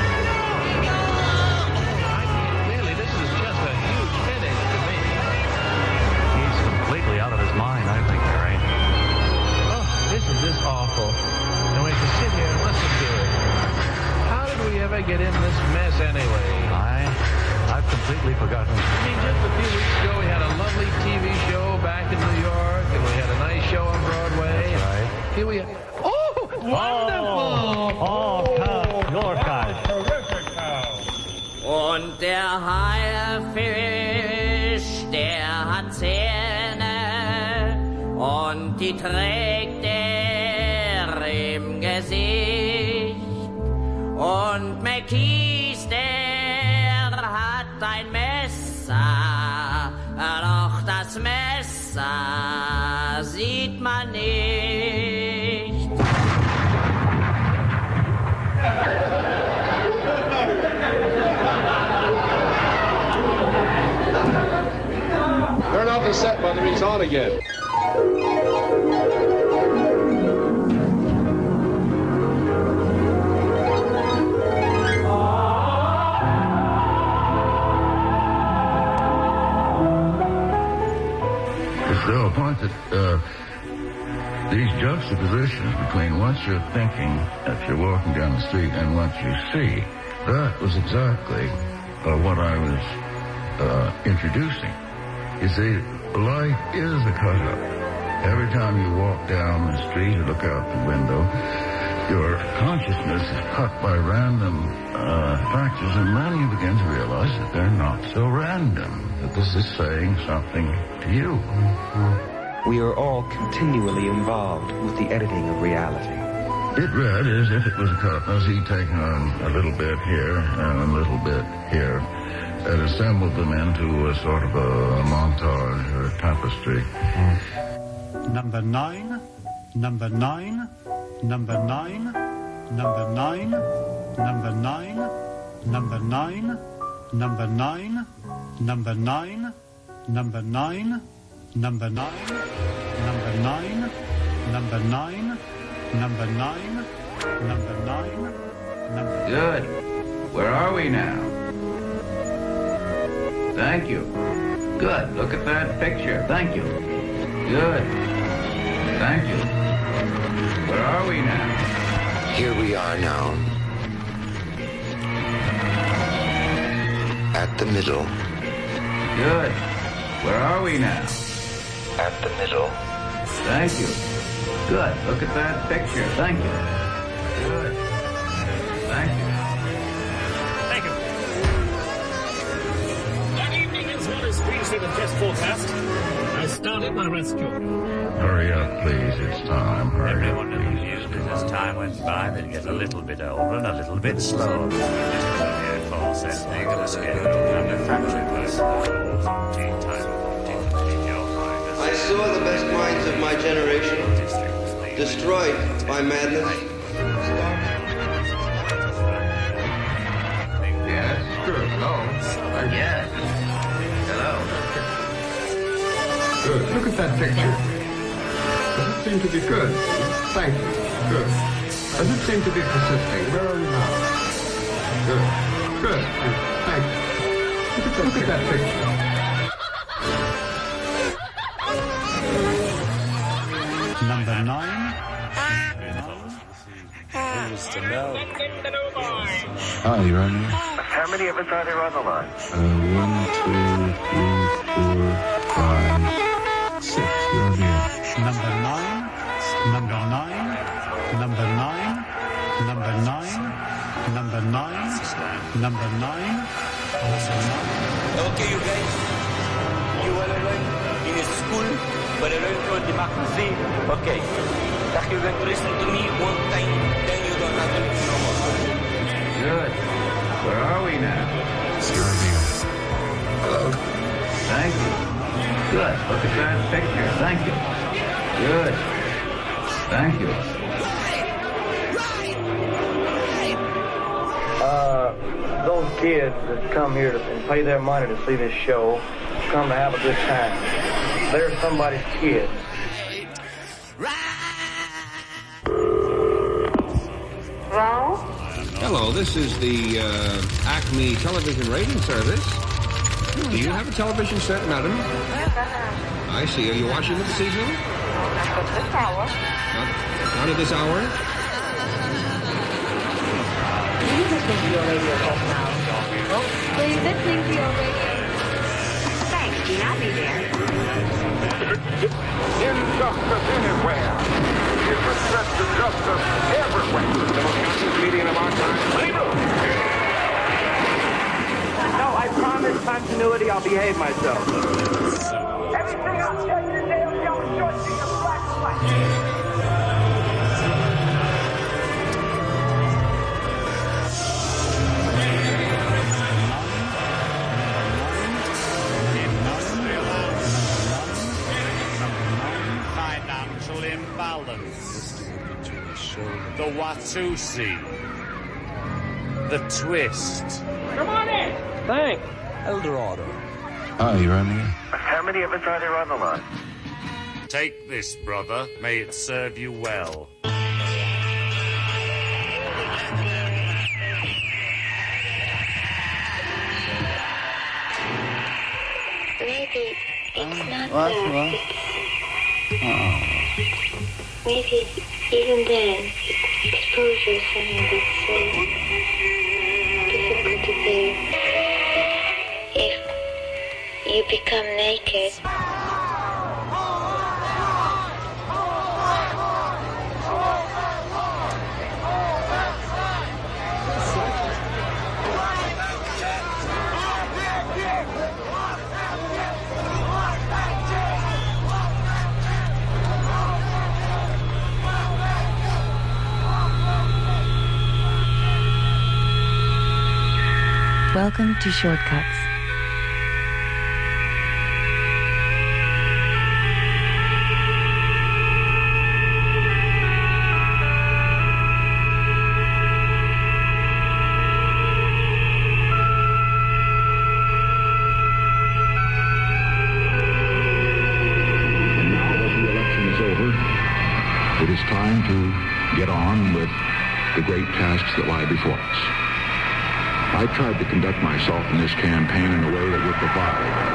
Speaker 21: Really, this is just a huge headache to me. He's completely out of his mind, I think, Harry.
Speaker 30: Oh, isn't this awful? And we can sit here and listen to it. How did we ever get in this mess anyway?
Speaker 21: I, I've completely forgotten.
Speaker 30: I mean, just a few weeks ago we had a lovely T V show back in New York, and we had a nice show on Broadway.
Speaker 21: That's right.
Speaker 30: Here we are. Oh, wonderful!
Speaker 21: Oh, oh cow, your cow.
Speaker 30: Terrific cow.
Speaker 31: Und der Haifisch, der hat Zähne und die trägt er im Gesicht. Und McKees, der ein Messer, doch das Messer sieht man nicht.
Speaker 3: Turn off the set, Mother. He's on again.
Speaker 4: It's still a point that uh, these juxtapositions between what you're thinking if you're walking down the street and what you see, that was exactly uh, what I was uh, introducing. You see, life is a cut-up. Every time you walk down the street or look out the window, your consciousness is cut by random uh, factors, and then you begin to realize that they're not so random, that this is saying something to you.
Speaker 5: We are all continually involved with the editing of reality.
Speaker 4: It read as if it was a cut-up. Now, see, taking on a little bit here and a little bit here, and assembled them into a sort of a montage or a tapestry.
Speaker 6: Number nine, number nine, number nine, number nine, number nine, number nine, number nine, number nine, number nine, number nine, number nine, number nine, number nine, number nine, number.
Speaker 4: Good. Where are we now? Thank you. Good. Look at that picture. Thank you. Good. Thank you. Where are we now?
Speaker 28: Here we are now. At the middle.
Speaker 4: Good. Where are we now?
Speaker 28: At the middle.
Speaker 4: Thank you. Good. Look at that picture. Thank you. Good. Thank you.
Speaker 8: Thank you. Good evening, it's Wallace Greensley with Test Forecast. I started my rescue.
Speaker 4: Hurry up, please. It's time. Hurry
Speaker 21: Everyone
Speaker 4: up,
Speaker 21: in the
Speaker 4: please.
Speaker 21: news, as time went by, they'd get a little bit older and a little bit slower. Air force ending and a schedule manufactured by tea time.
Speaker 10: I saw the best minds of my generation destroyed by madness.
Speaker 4: Yes, good. Hello. Yes. Hello.
Speaker 3: Good. Look at that picture. Does it seem to be good? Thank you. Good. Does it seem to be persisting? Where are we now? Good. Good. Thank you. Look at that, Look at that picture.
Speaker 6: Number nine.
Speaker 4: Hi, you on there?
Speaker 19: How many of us are there on the line?
Speaker 4: Uh, one, two, three, four, five, six. You're on there.
Speaker 6: Number nine. Number nine. Number nine. Number nine. Number nine. Number nine.
Speaker 31: Okay, you guys. You wanna learn in a school, but I learn for democracy. Okay. If you're going to listen to me one time, then you don't have to listen no more.
Speaker 4: Good. Where are we now?
Speaker 10: Hello.
Speaker 4: Thank you. Good. Look at that picture. Thank you. Good. Thank you.
Speaker 27: Uh, those kids that come here to, and pay their money to see this show come to have a good time. They're somebody's kids.
Speaker 20: Hello?
Speaker 3: Hello, this is the uh, Acme Television Rating Service. Do you have a television set, madam? I see. Are you watching it this evening?
Speaker 20: At this hour.
Speaker 3: Not, not at this hour?
Speaker 20: Were you listening to your radio just now? Oh, were you listening to your radio? Thanks, Gene. I'll be there.
Speaker 29: Injustice anywhere is a threat to justice everywhere. The most conscious median of our time.
Speaker 27: No, I promise continuity. I'll behave myself.
Speaker 29: Everything I'll tell you today will be on a short sheet of black and white.
Speaker 21: Collins, the Watusi, the Twist.
Speaker 27: Come on in. Thanks.
Speaker 21: Eldorado.
Speaker 4: Hi, you're on the air.
Speaker 27: How many of us are there on the line?
Speaker 21: Take this, brother. May it serve you well.
Speaker 1: Maybe it's not
Speaker 7: What?
Speaker 1: that.
Speaker 7: What? Oh.
Speaker 1: Maybe even then, exposure is something that's so difficult to bear. If you become naked.
Speaker 9: Welcome to Shortcuts.
Speaker 11: It is time to get on with the great tasks that lie before us. I tried to conduct myself in this campaign in a way that would provide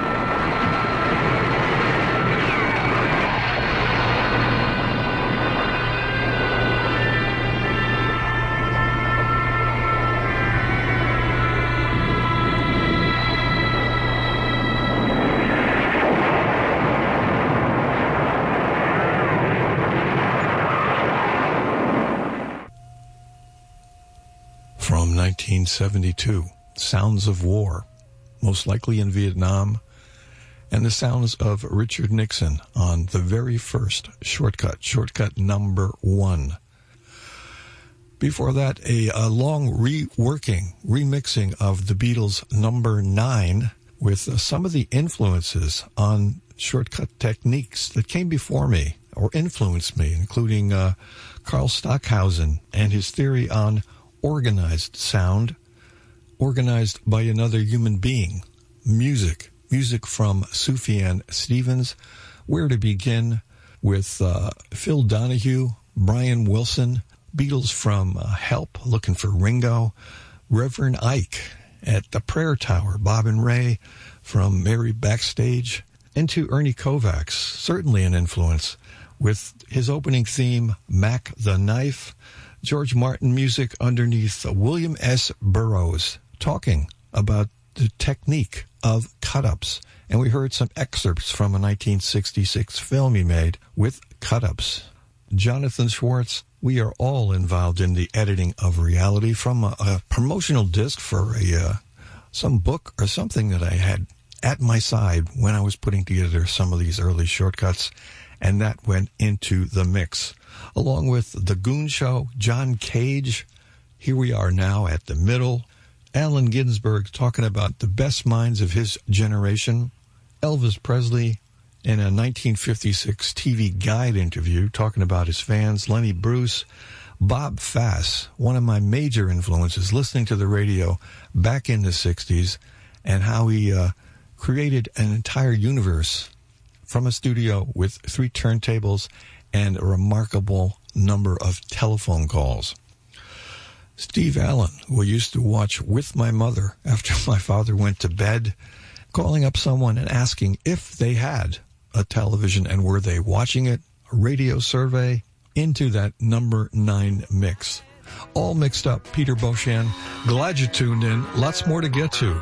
Speaker 12: nineteen seventy-two, Sounds of War, most likely in Vietnam, and the sounds of Richard Nixon on the very first Shortcut, Shortcut number one. Before that, a, a long reworking, remixing of the Beatles' number nine with uh, some of the influences on Shortcut techniques that came before me or influenced me, including uh, Carl Stockhausen and his theory on organized sound, organized by another human being. Music, music from Sufjan Stevens. Where to begin with uh, Phil Donahue, Brian Wilson, Beatles from uh, Help, looking for Ringo, Reverend Ike at the Prayer Tower, Bob and Ray from Mary Backstage, and to Ernie Kovacs, certainly an influence, with his opening theme, Mac the Knife, George Martin music underneath William S. Burroughs talking about the technique of cut-ups. And we heard some excerpts from a nineteen sixty-six film he made with cut-ups. Jonathan Schwartz, we are all involved in the editing of reality from a, a promotional disc for a uh, some book or something that I had at my side when I was putting together some of these early shortcuts, and that went into the mix. Along with The Goon Show, John Cage, here we are now at the middle. Allen Ginsberg talking about the best minds of his generation. Elvis Presley in a nineteen fifty-six T V Guide interview talking about his fans. Lenny Bruce. Bob Fass, one of my major influences, listening to the radio back in the sixties and how he uh, created an entire universe from a studio with three turntables and a remarkable number of telephone calls. Steve Allen, who I used to watch with my mother after my father went to bed, calling up someone and asking if they had a television and were they watching it, a radio survey, into that number nine mix. All mixed up. Peter Beauchamp, glad you tuned in. Lots more to get to.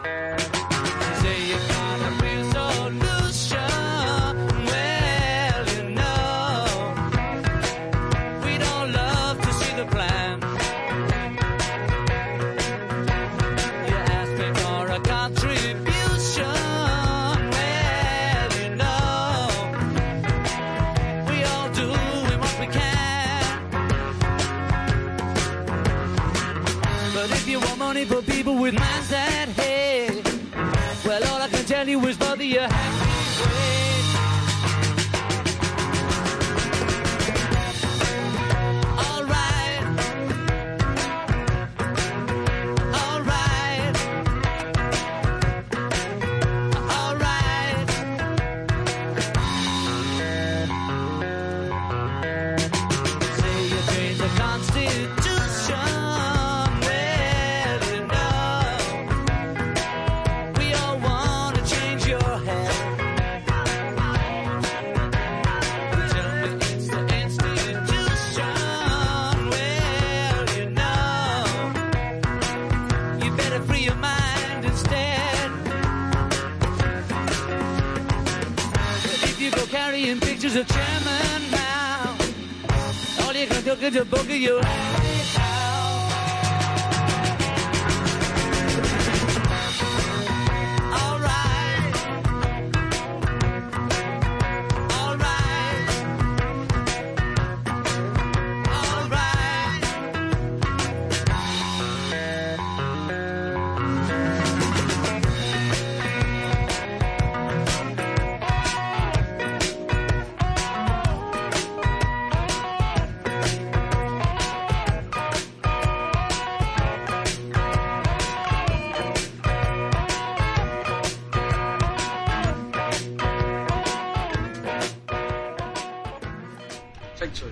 Speaker 2: For people with minds that hate, well, all I can tell you is bother your happy way. seeing pictures of Chairman Mao. All you can do is just boogie your head out. All right. All right. All right.
Speaker 9: Take two.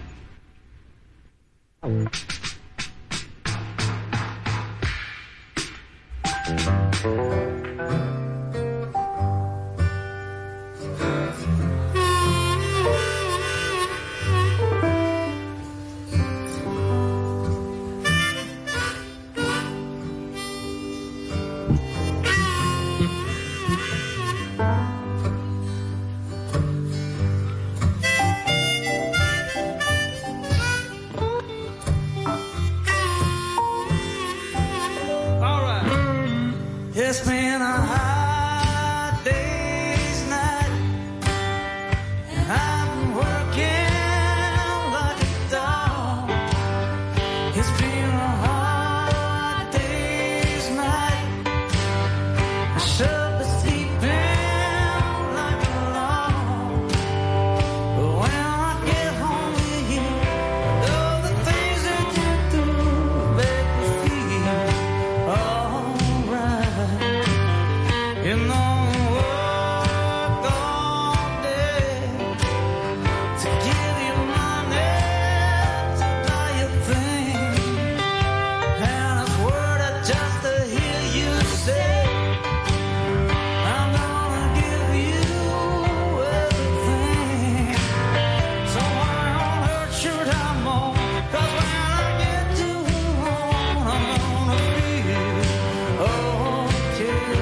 Speaker 2: It's been a hot day's night, and I've been working like a dog. It's been a hot day's night, I should be sleeping like a log. But when I get home with you, all the things that you do make me feel alright. You know, work all day to give you money to buy you things, and it's worth it just to hear you say, I'm gonna give you everything. So why on earth should I mourn? 'Cause when I get to home, I'm gonna feel okay.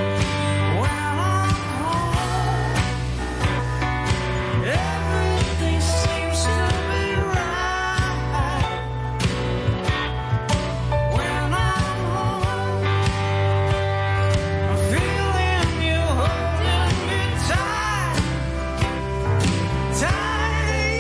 Speaker 2: Everything seems to be right when I'm home. I'm feeling you holding me tight, tight,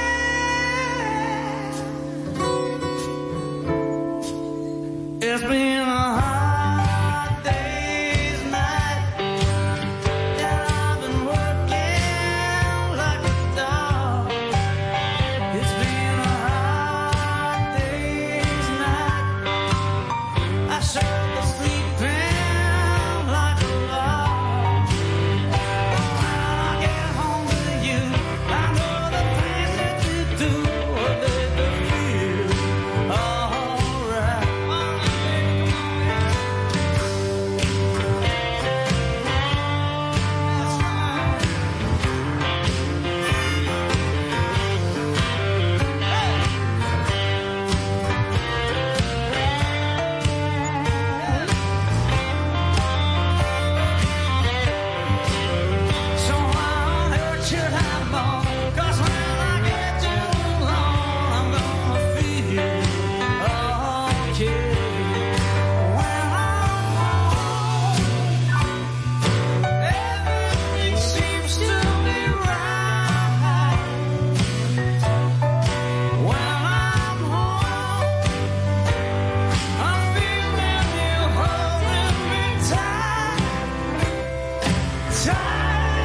Speaker 2: yeah. It's been a hot day's night, and I've been working like a dog. It's been a hot day's night, I should be sleeping like a log. But when I get home with you, I know the things that you do will make me feel alright. So why on earth should I mourn? 'Cause when I get you alone, I'm gonna feel okay. When I'm home, everything seems to be right. When I'm home, I'm feeling you holding me tight, tight,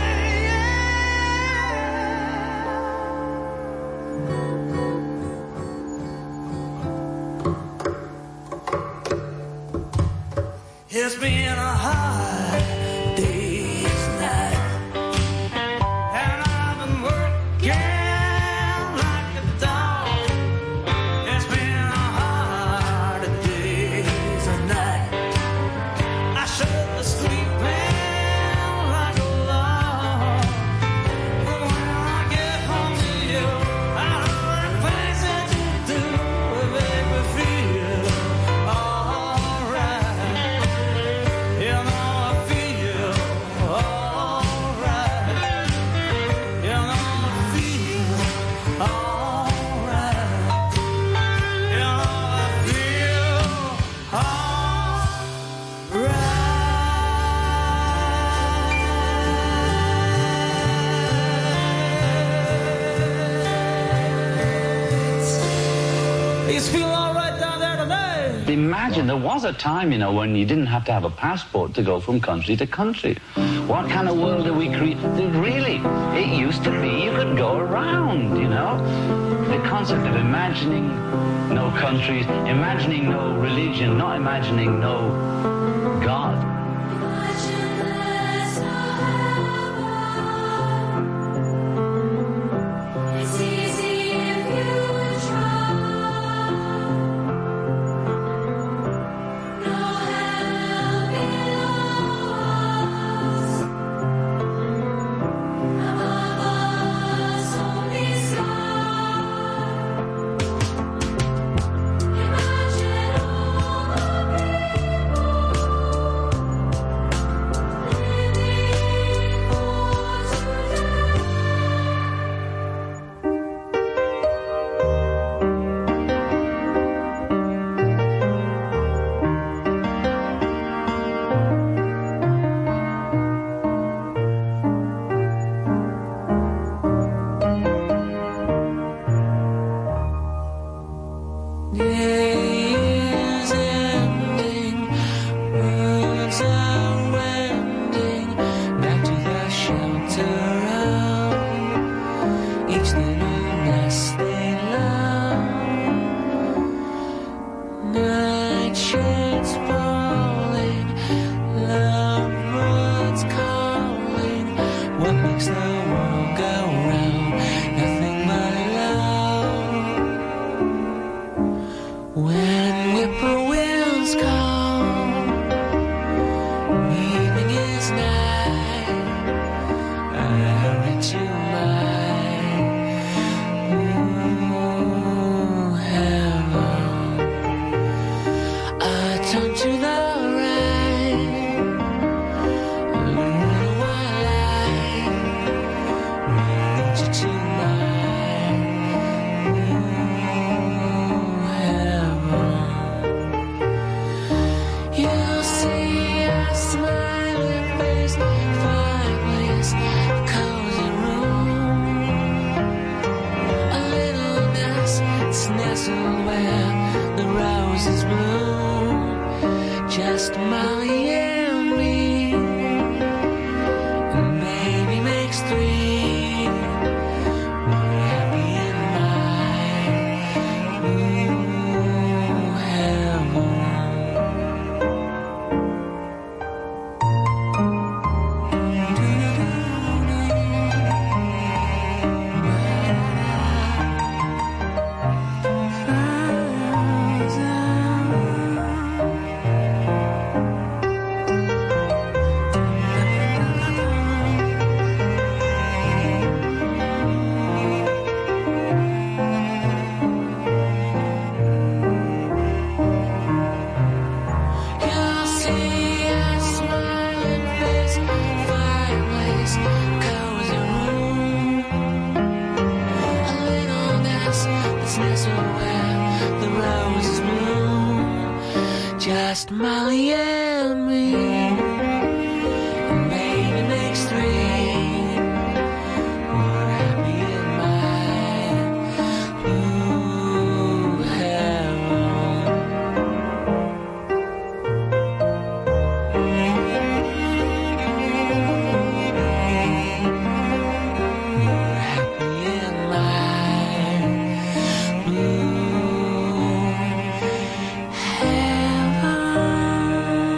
Speaker 2: yeah. It's been a hot day's night, and I've been working like a dog. It's been a hot day's night, I should be sleeping like a log. But when I get home to you, I know the things that you do will make me feel alright. You know
Speaker 13: imagine, there was a time, you know, when you didn't have to have a passport to go from country to country. What kind of world did we create? Really, it used to be you could go around, you know. The concept of imagining no countries, imagining no religion, not imagining no God.
Speaker 2: Heaven.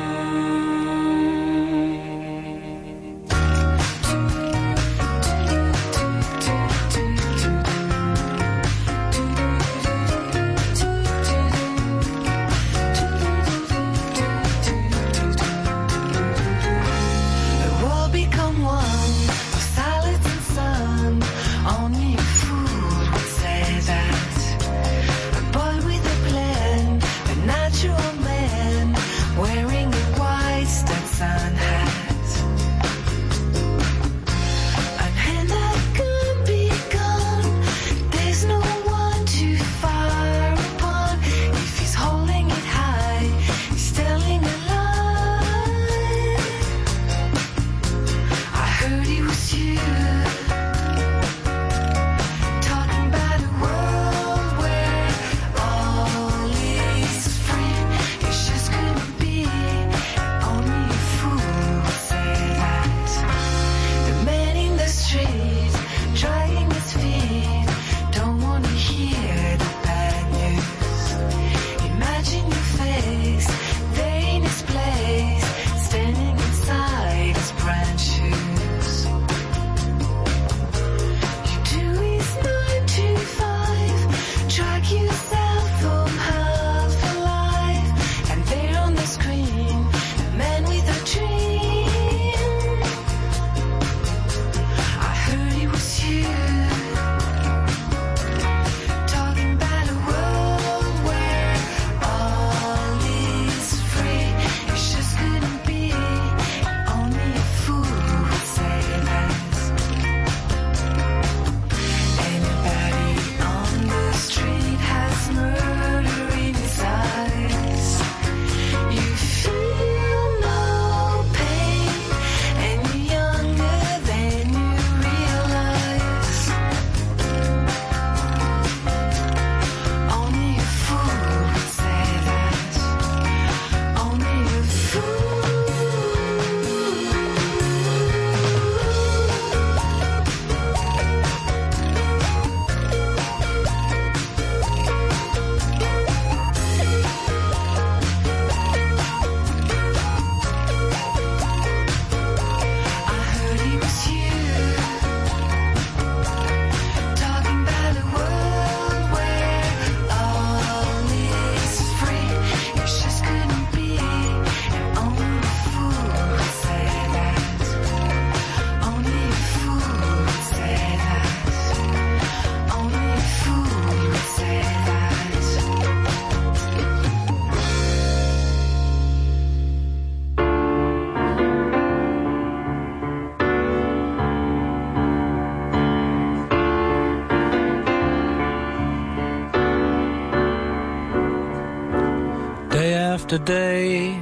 Speaker 2: after day,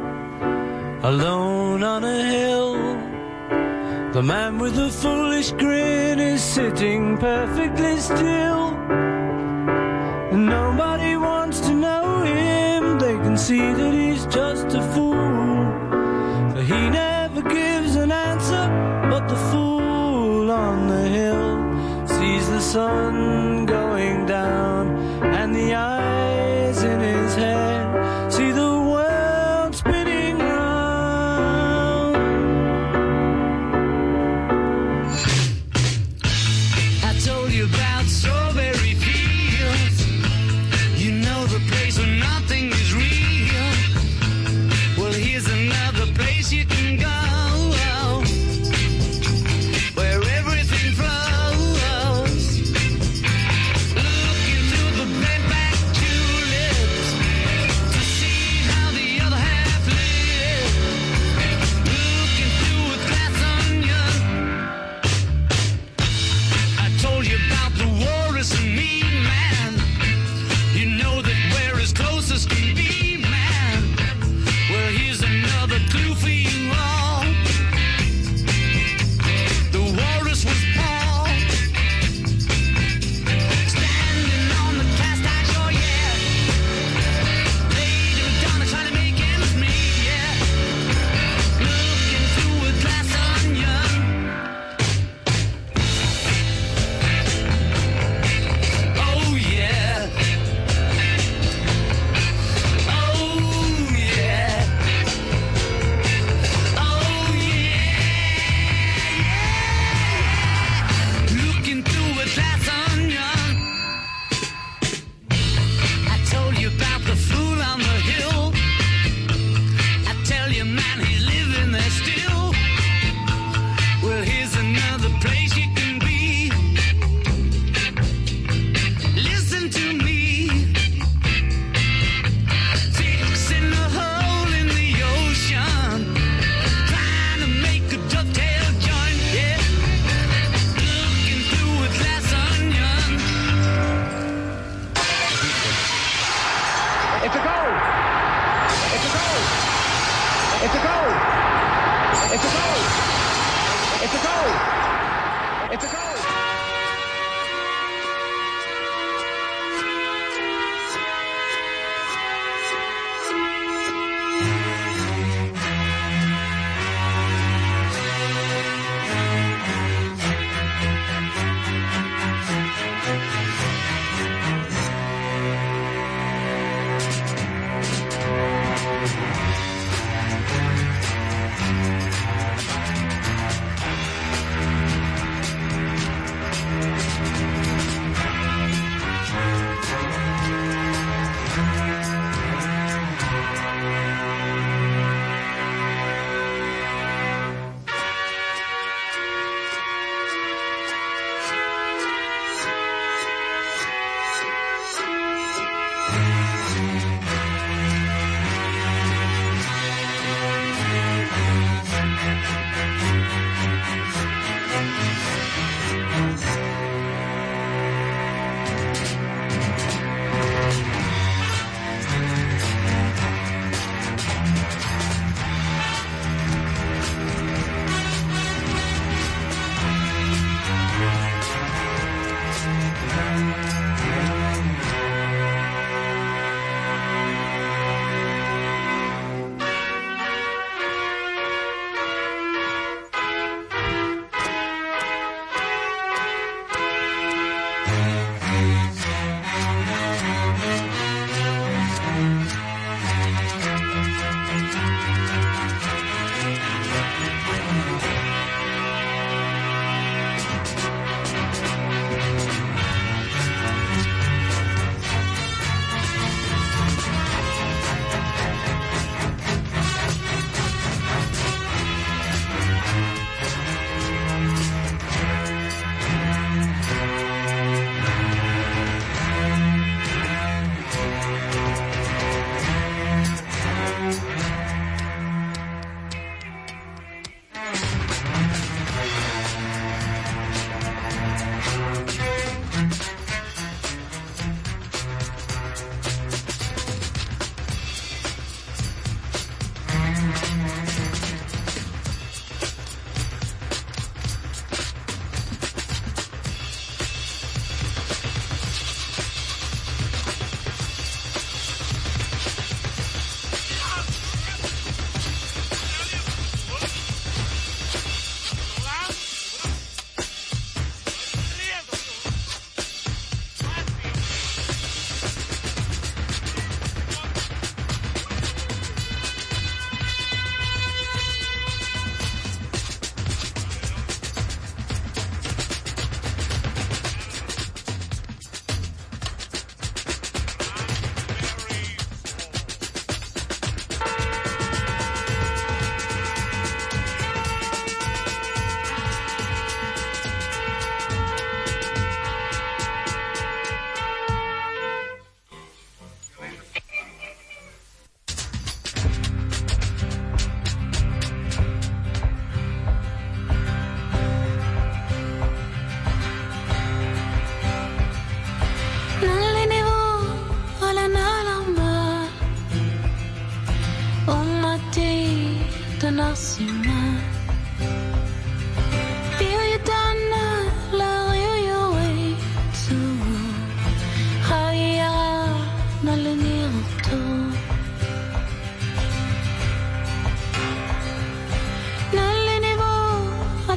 Speaker 2: alone on a hill. The man with the foolish grin is sitting perfectly still. Nobody wants to know him, they can see that he's just a fool. For he never gives an answer, but the fool on the hill sees the sun going down, and the eyes in his head see the world spinning round. I told you about strawberry fields, you know the place where nothing is real. Well, here's another place you can go, where everything flows. Looking through the bent-back tulips to see how the other half lives. Looking through a glass onion. I told you about the walrus and me, man. You know that we're as close as can be, man. Well, here's another clue for you all. The walrus was Paul, standing on the cast iron shore, yeah. Lady Madonna trying to make ends meet, yeah. Looking through a glass onion. Oh yeah. Oh yeah. Oh yeah. Looking through a glass onion. I told you about the fool on the hill. I tell you, man, he's living there still. Well, here's another place you can be. Listen to me. Fixing a hole in the ocean, trying to make a dovetail joint, yeah. Looking through a glass onion.
Speaker 29: It's a goal! It's a goal! It's a goal! It's a goal! It's a goal! It's a goal!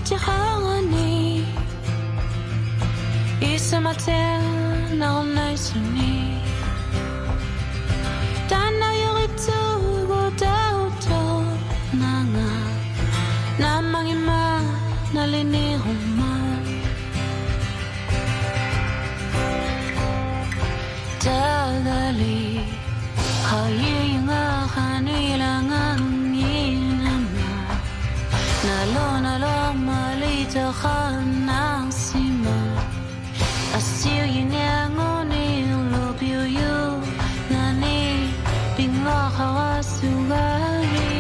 Speaker 2: 지하니 이스마텔 나온 날순이 Nalini huma Tagali Hayi nga hanila nga nginama Nalo nalo malita khanang sima Asiyo yinyangoni lobyo yu Nani binga hawasugari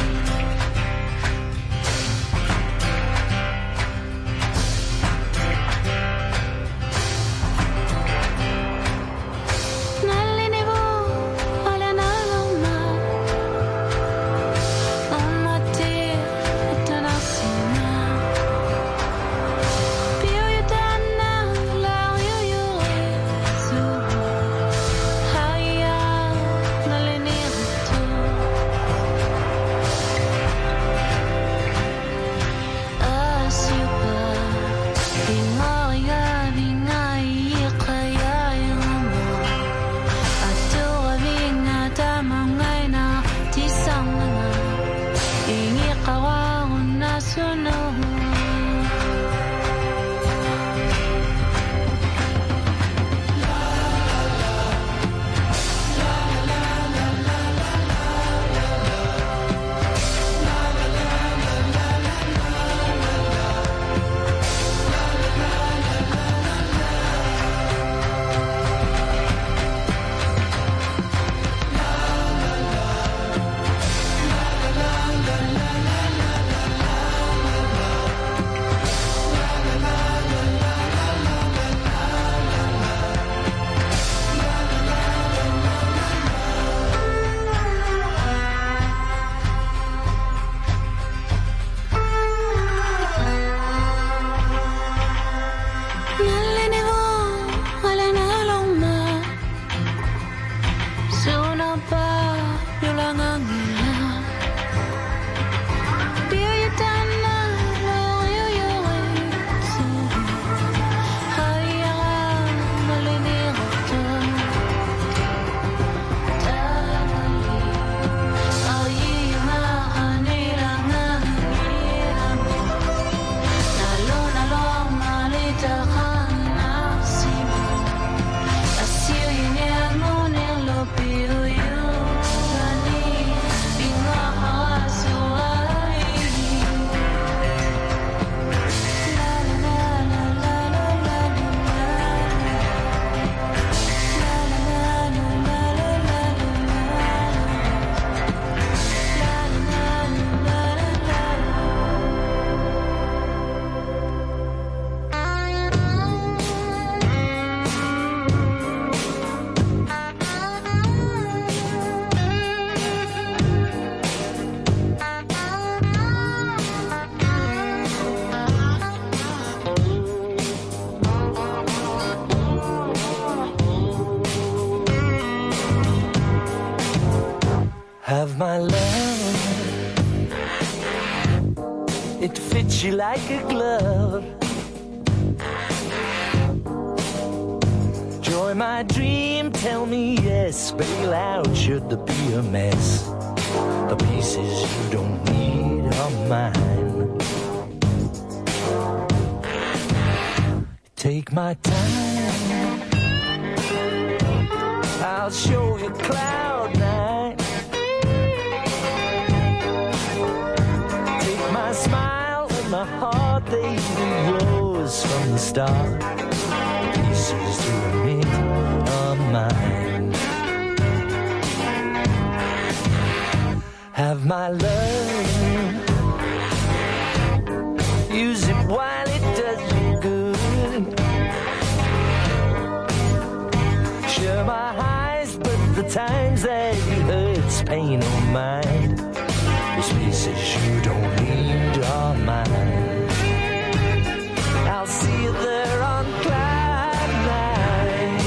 Speaker 14: Have my love, it fits you like a glove. Joy my dream, tell me yes. Bail out should there be a mess. The pieces you don't need are mine. Take my time, I'll show you cloud nine. My smile and my heart, they were yours from the start. Pieces to me are mine. Have my love, use it while it does you good. Share my highs, but the times that it hurts, pain or mine. Those pieces you don't need are mine. I'll see you there on cloud nine.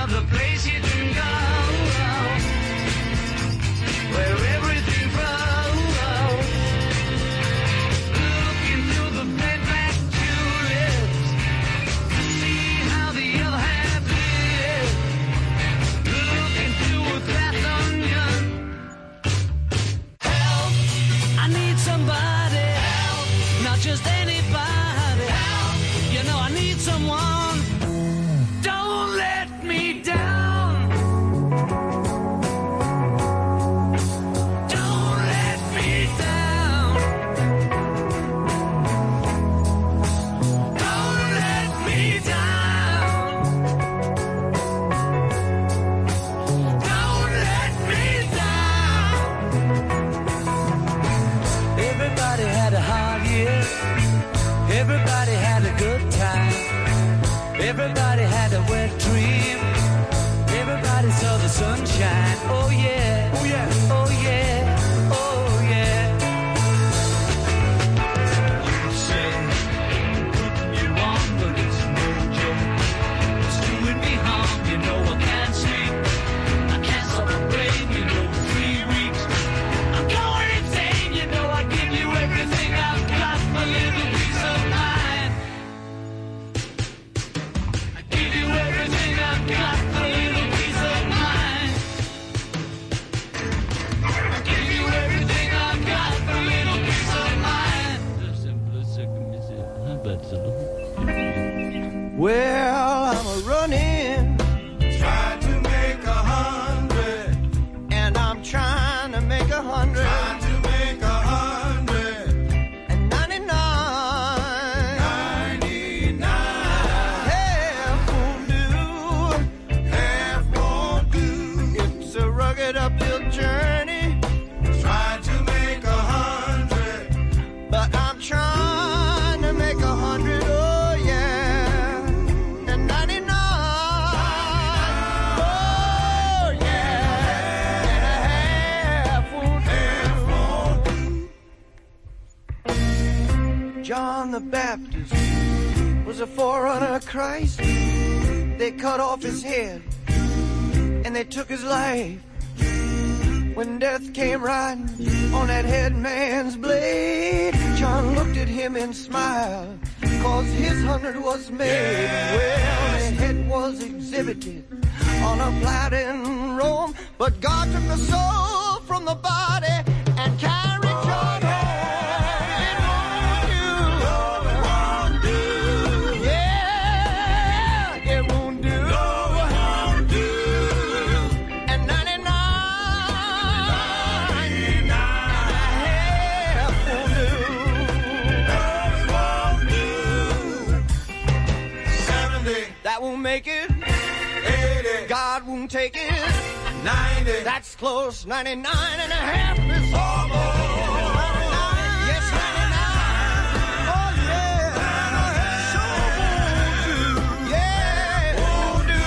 Speaker 2: other place you can go, where everything flows. Looking through the red black tulips to see how the other half lives. Looking through a glass onion. Help! I need somebody. Help! Not just anybody. Help! You know I need someone. Don't let me down. Don't let me down. Don't let me down. Don't let me down. Everybody had a hard year. Everybody had a good time. Everybody had a wet dream. Everybody saw the sunshine. Oh yeah. Oh yeah. Oh yeah. Oh yeah. You say putting you on, but it's no joke. It's doing me harm. You know I can't sleep. I can't stop the rain. You know for three weeks I'm going insane. You know I give you everything I've got, a little piece of mind. I give you everything I've got, a little piece of mind. I give you everything I've got, a little piece of mind. Well, I'm a running, trying to make a hundred, and I'm trying to make a hundred, trying to make a hundred, and ninety-nine, ninety-nine, half won't do, half won't do. It's a rugged uphill journey, trying to make a hundred, but I'm trying to make a hundred. Oh yeah, and ninety-nine, oh yeah, and a half won't do. John the Baptist was a forerunner of Christ. They cut off his head and they took his life. When death came riding on that head man's blade, John looked at him and smiled, cause his hundred was made. Well, the head was exhibited on a platter in Rome, but God took the soul from the body and carried John home. It won't do. No, it won't do. Yeah, it won't do. No, it won't do. And ninety-nine, ninety-nine, half won't do. No, it won't do. seventy, that won't make it. eighty, God won't take it. ninety, that's close. ninety-nine and a half is almost. Yes, ninety-nine. Oh yeah, sure won't do. Yeah, won't do.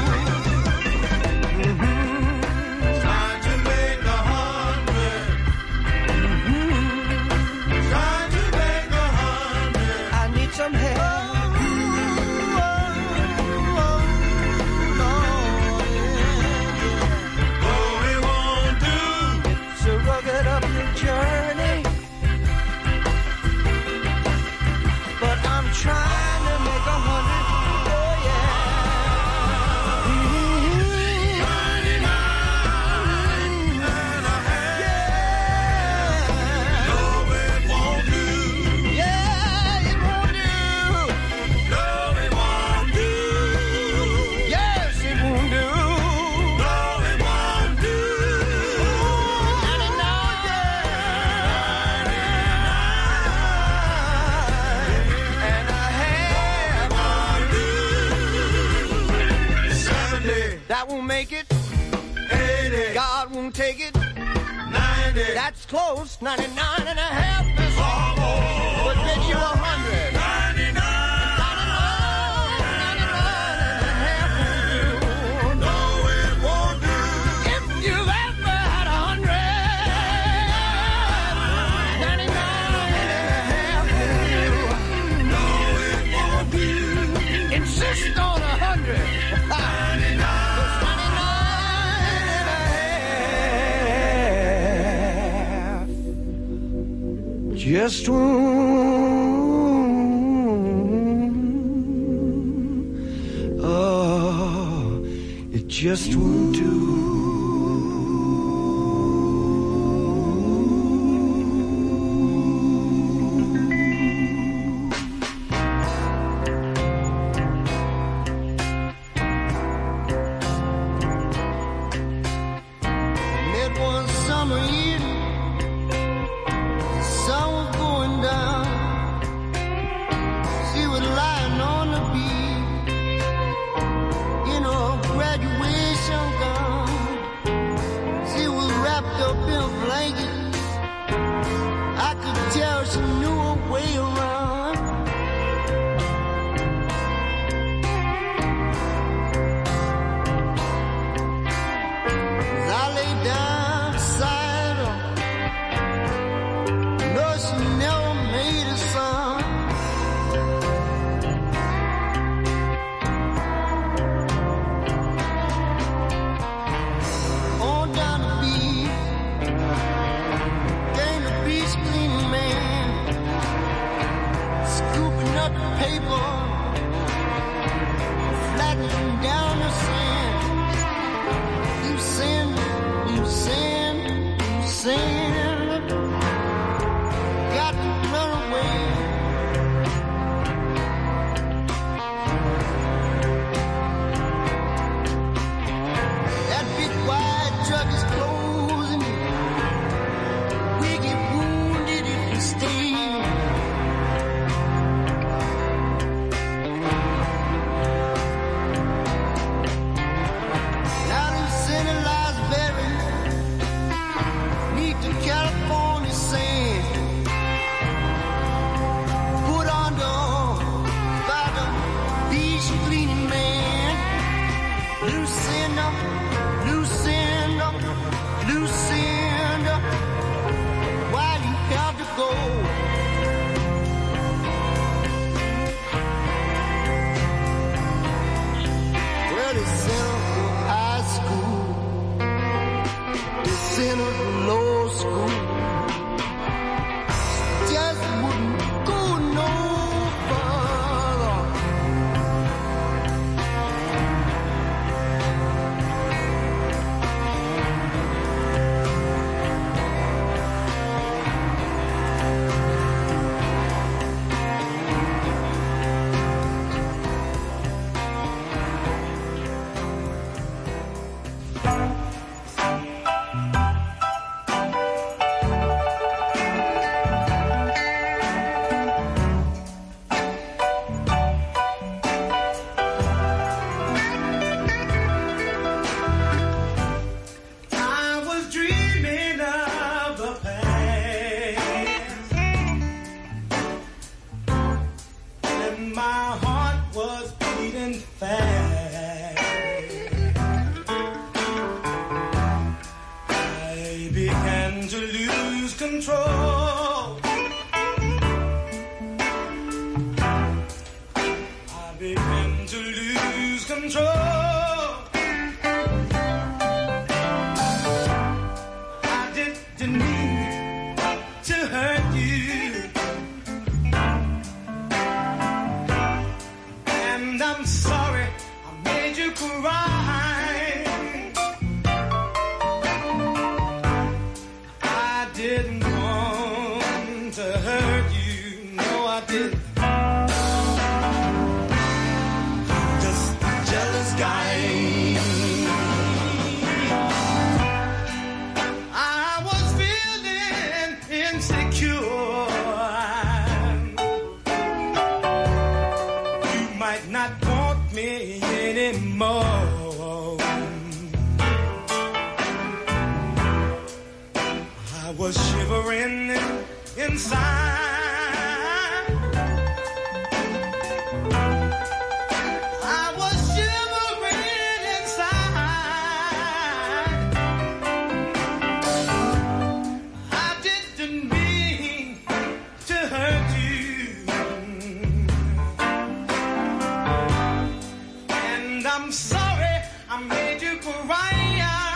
Speaker 2: Mhm. Trying to make a hundred. Mhm. Trying to make a hundred. I need some help. Journey, but I'm trying to make a hundred. Oh yeah, ninety-nine and a half. Yeah, no, it won't do. Yeah, it won't do. No, it won't do. Yes, it won't do. No, it won't do. That won't make it. eighty, God won't take it. ninety, that's close. ninety-nine and a half is almost. But bet you a hundred. ninety-nine, ninety-nine, ninety-nine and a half won't do. No, it won't do. If you've ever had a hundred, ninety-nine and a half won't do. No, it won't do. Insist on a hundred. ninety-nine.
Speaker 14: just won't. Oh, it just won't do.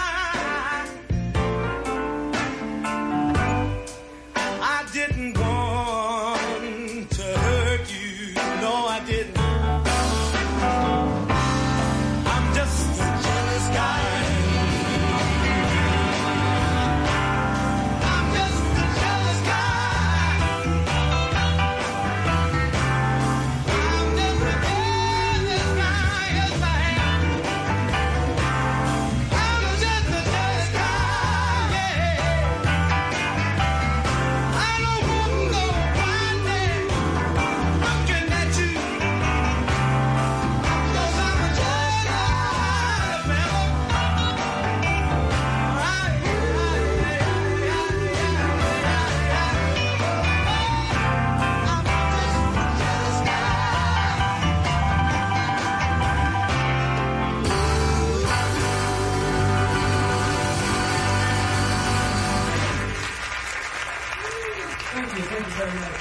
Speaker 5: Didn't want very much.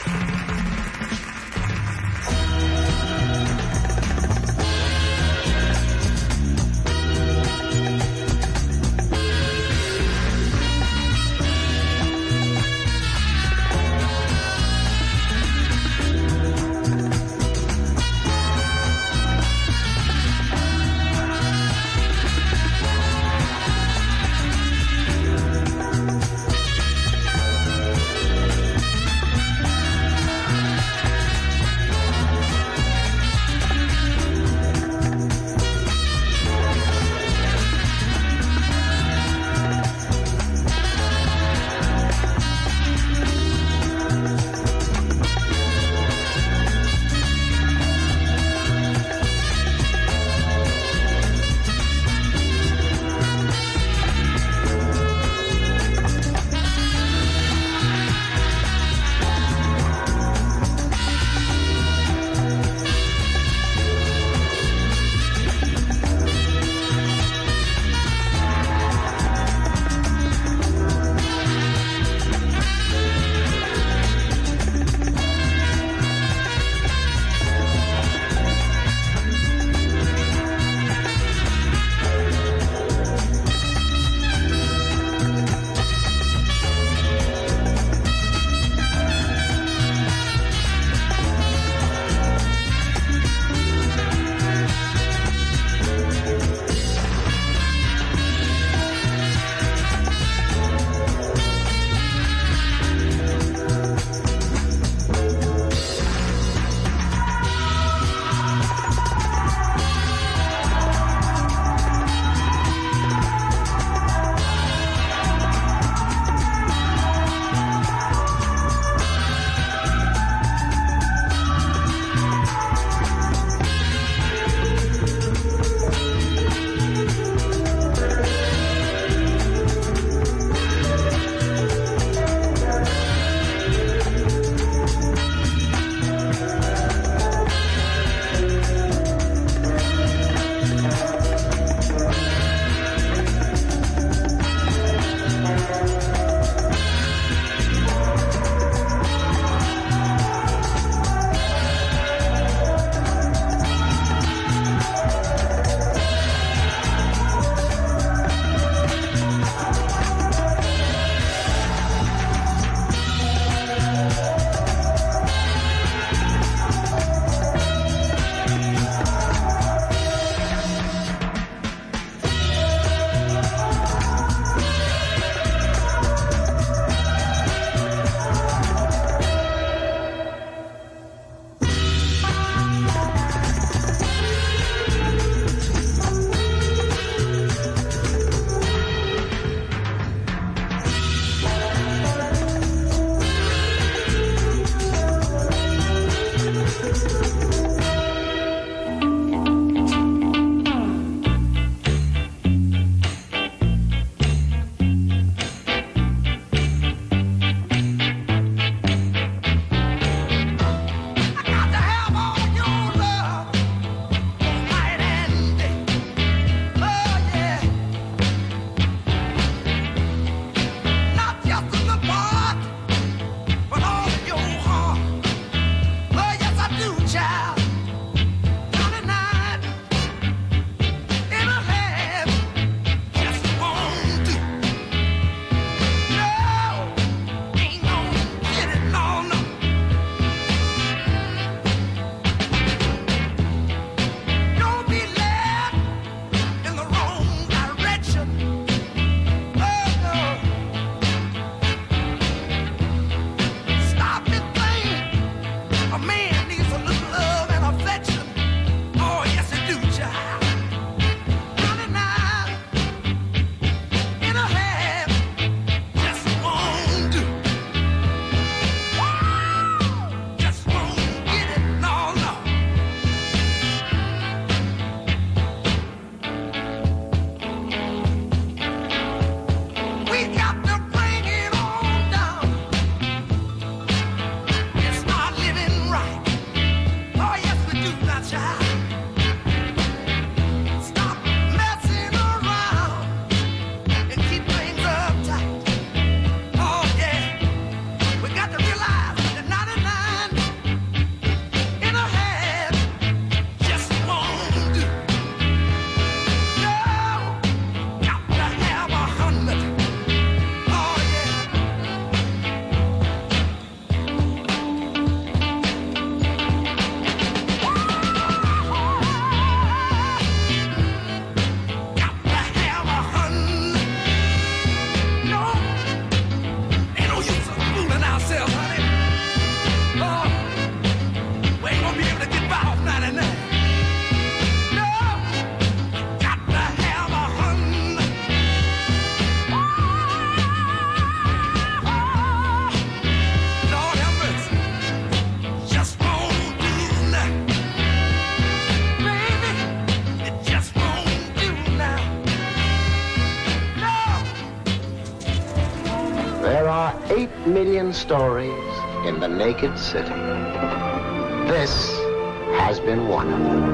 Speaker 28: There are eight million stories in the naked city. This has been one of them.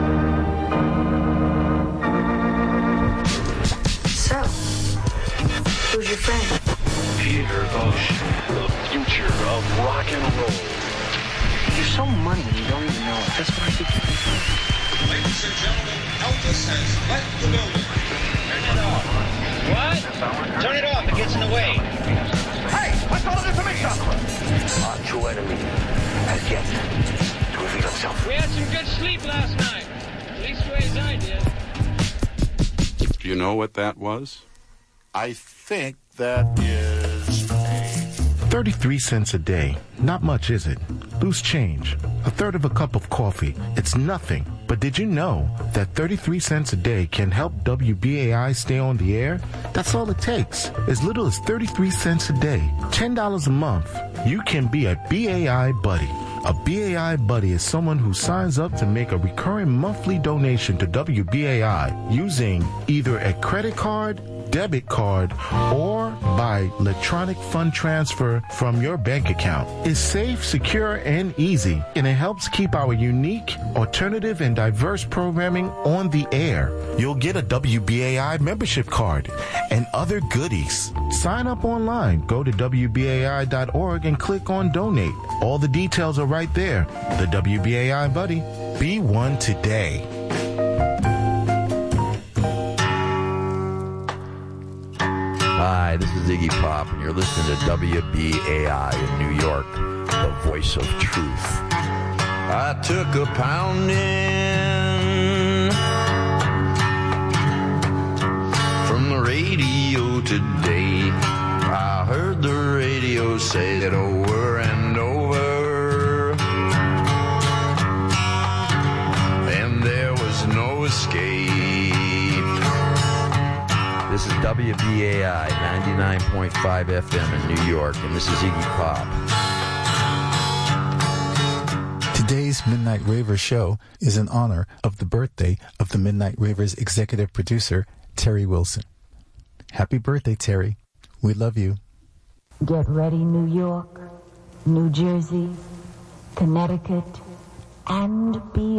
Speaker 20: So, who's your friend?
Speaker 28: Peter Bush, the future of rock and roll. You're so money you don't even know it. That's what I think you can do.
Speaker 5: Ladies and gentlemen, Elvis has left the building.
Speaker 31: Turn it off. What? Turn it off. It gets in the way.
Speaker 28: Hey, what's all this mix-up? Our true enemy has yet to reveal himself.
Speaker 31: We had some good sleep last night. At least the way as I did.
Speaker 15: Do you know what that was? I think that is a...
Speaker 16: thirty-three cents a day. Not much, is it? Loose change. A third of a cup of coffee. It's nothing. But did you know that thirty-three cents a day can help W B A I stay on the air? That's all it takes. As little as thirty-three cents a day. ten dollars a month. You can be a B A I buddy. A B A I buddy is someone who signs up to make a recurring monthly donation to W B A I using either a credit card, debit card, or by electronic fund transfer from your bank account. It's safe, secure, and easy, and it helps keep our unique, alternative, and diverse programming on the air. You'll get a W B A I membership card and other goodies. Sign up online. Go to W B A I dot org and click on Donate. All the details are right there. The W B A I Buddy. Be one today.
Speaker 17: Hi, this is Iggy Pop, and you're listening to W B A I in New York, the voice of truth. I took a pounding from the radio today. I heard the radio say it over and over, and there was no escape. This is W B A I ninety-nine point five F M in New York, and this is Iggy Pop.
Speaker 18: Today's Midnight Ravers show is in honor of the birthday of the Midnight Ravers executive producer, Terry Wilson. Happy birthday, Terry. We love you.
Speaker 22: Get ready, New York, New Jersey, Connecticut, and beyond.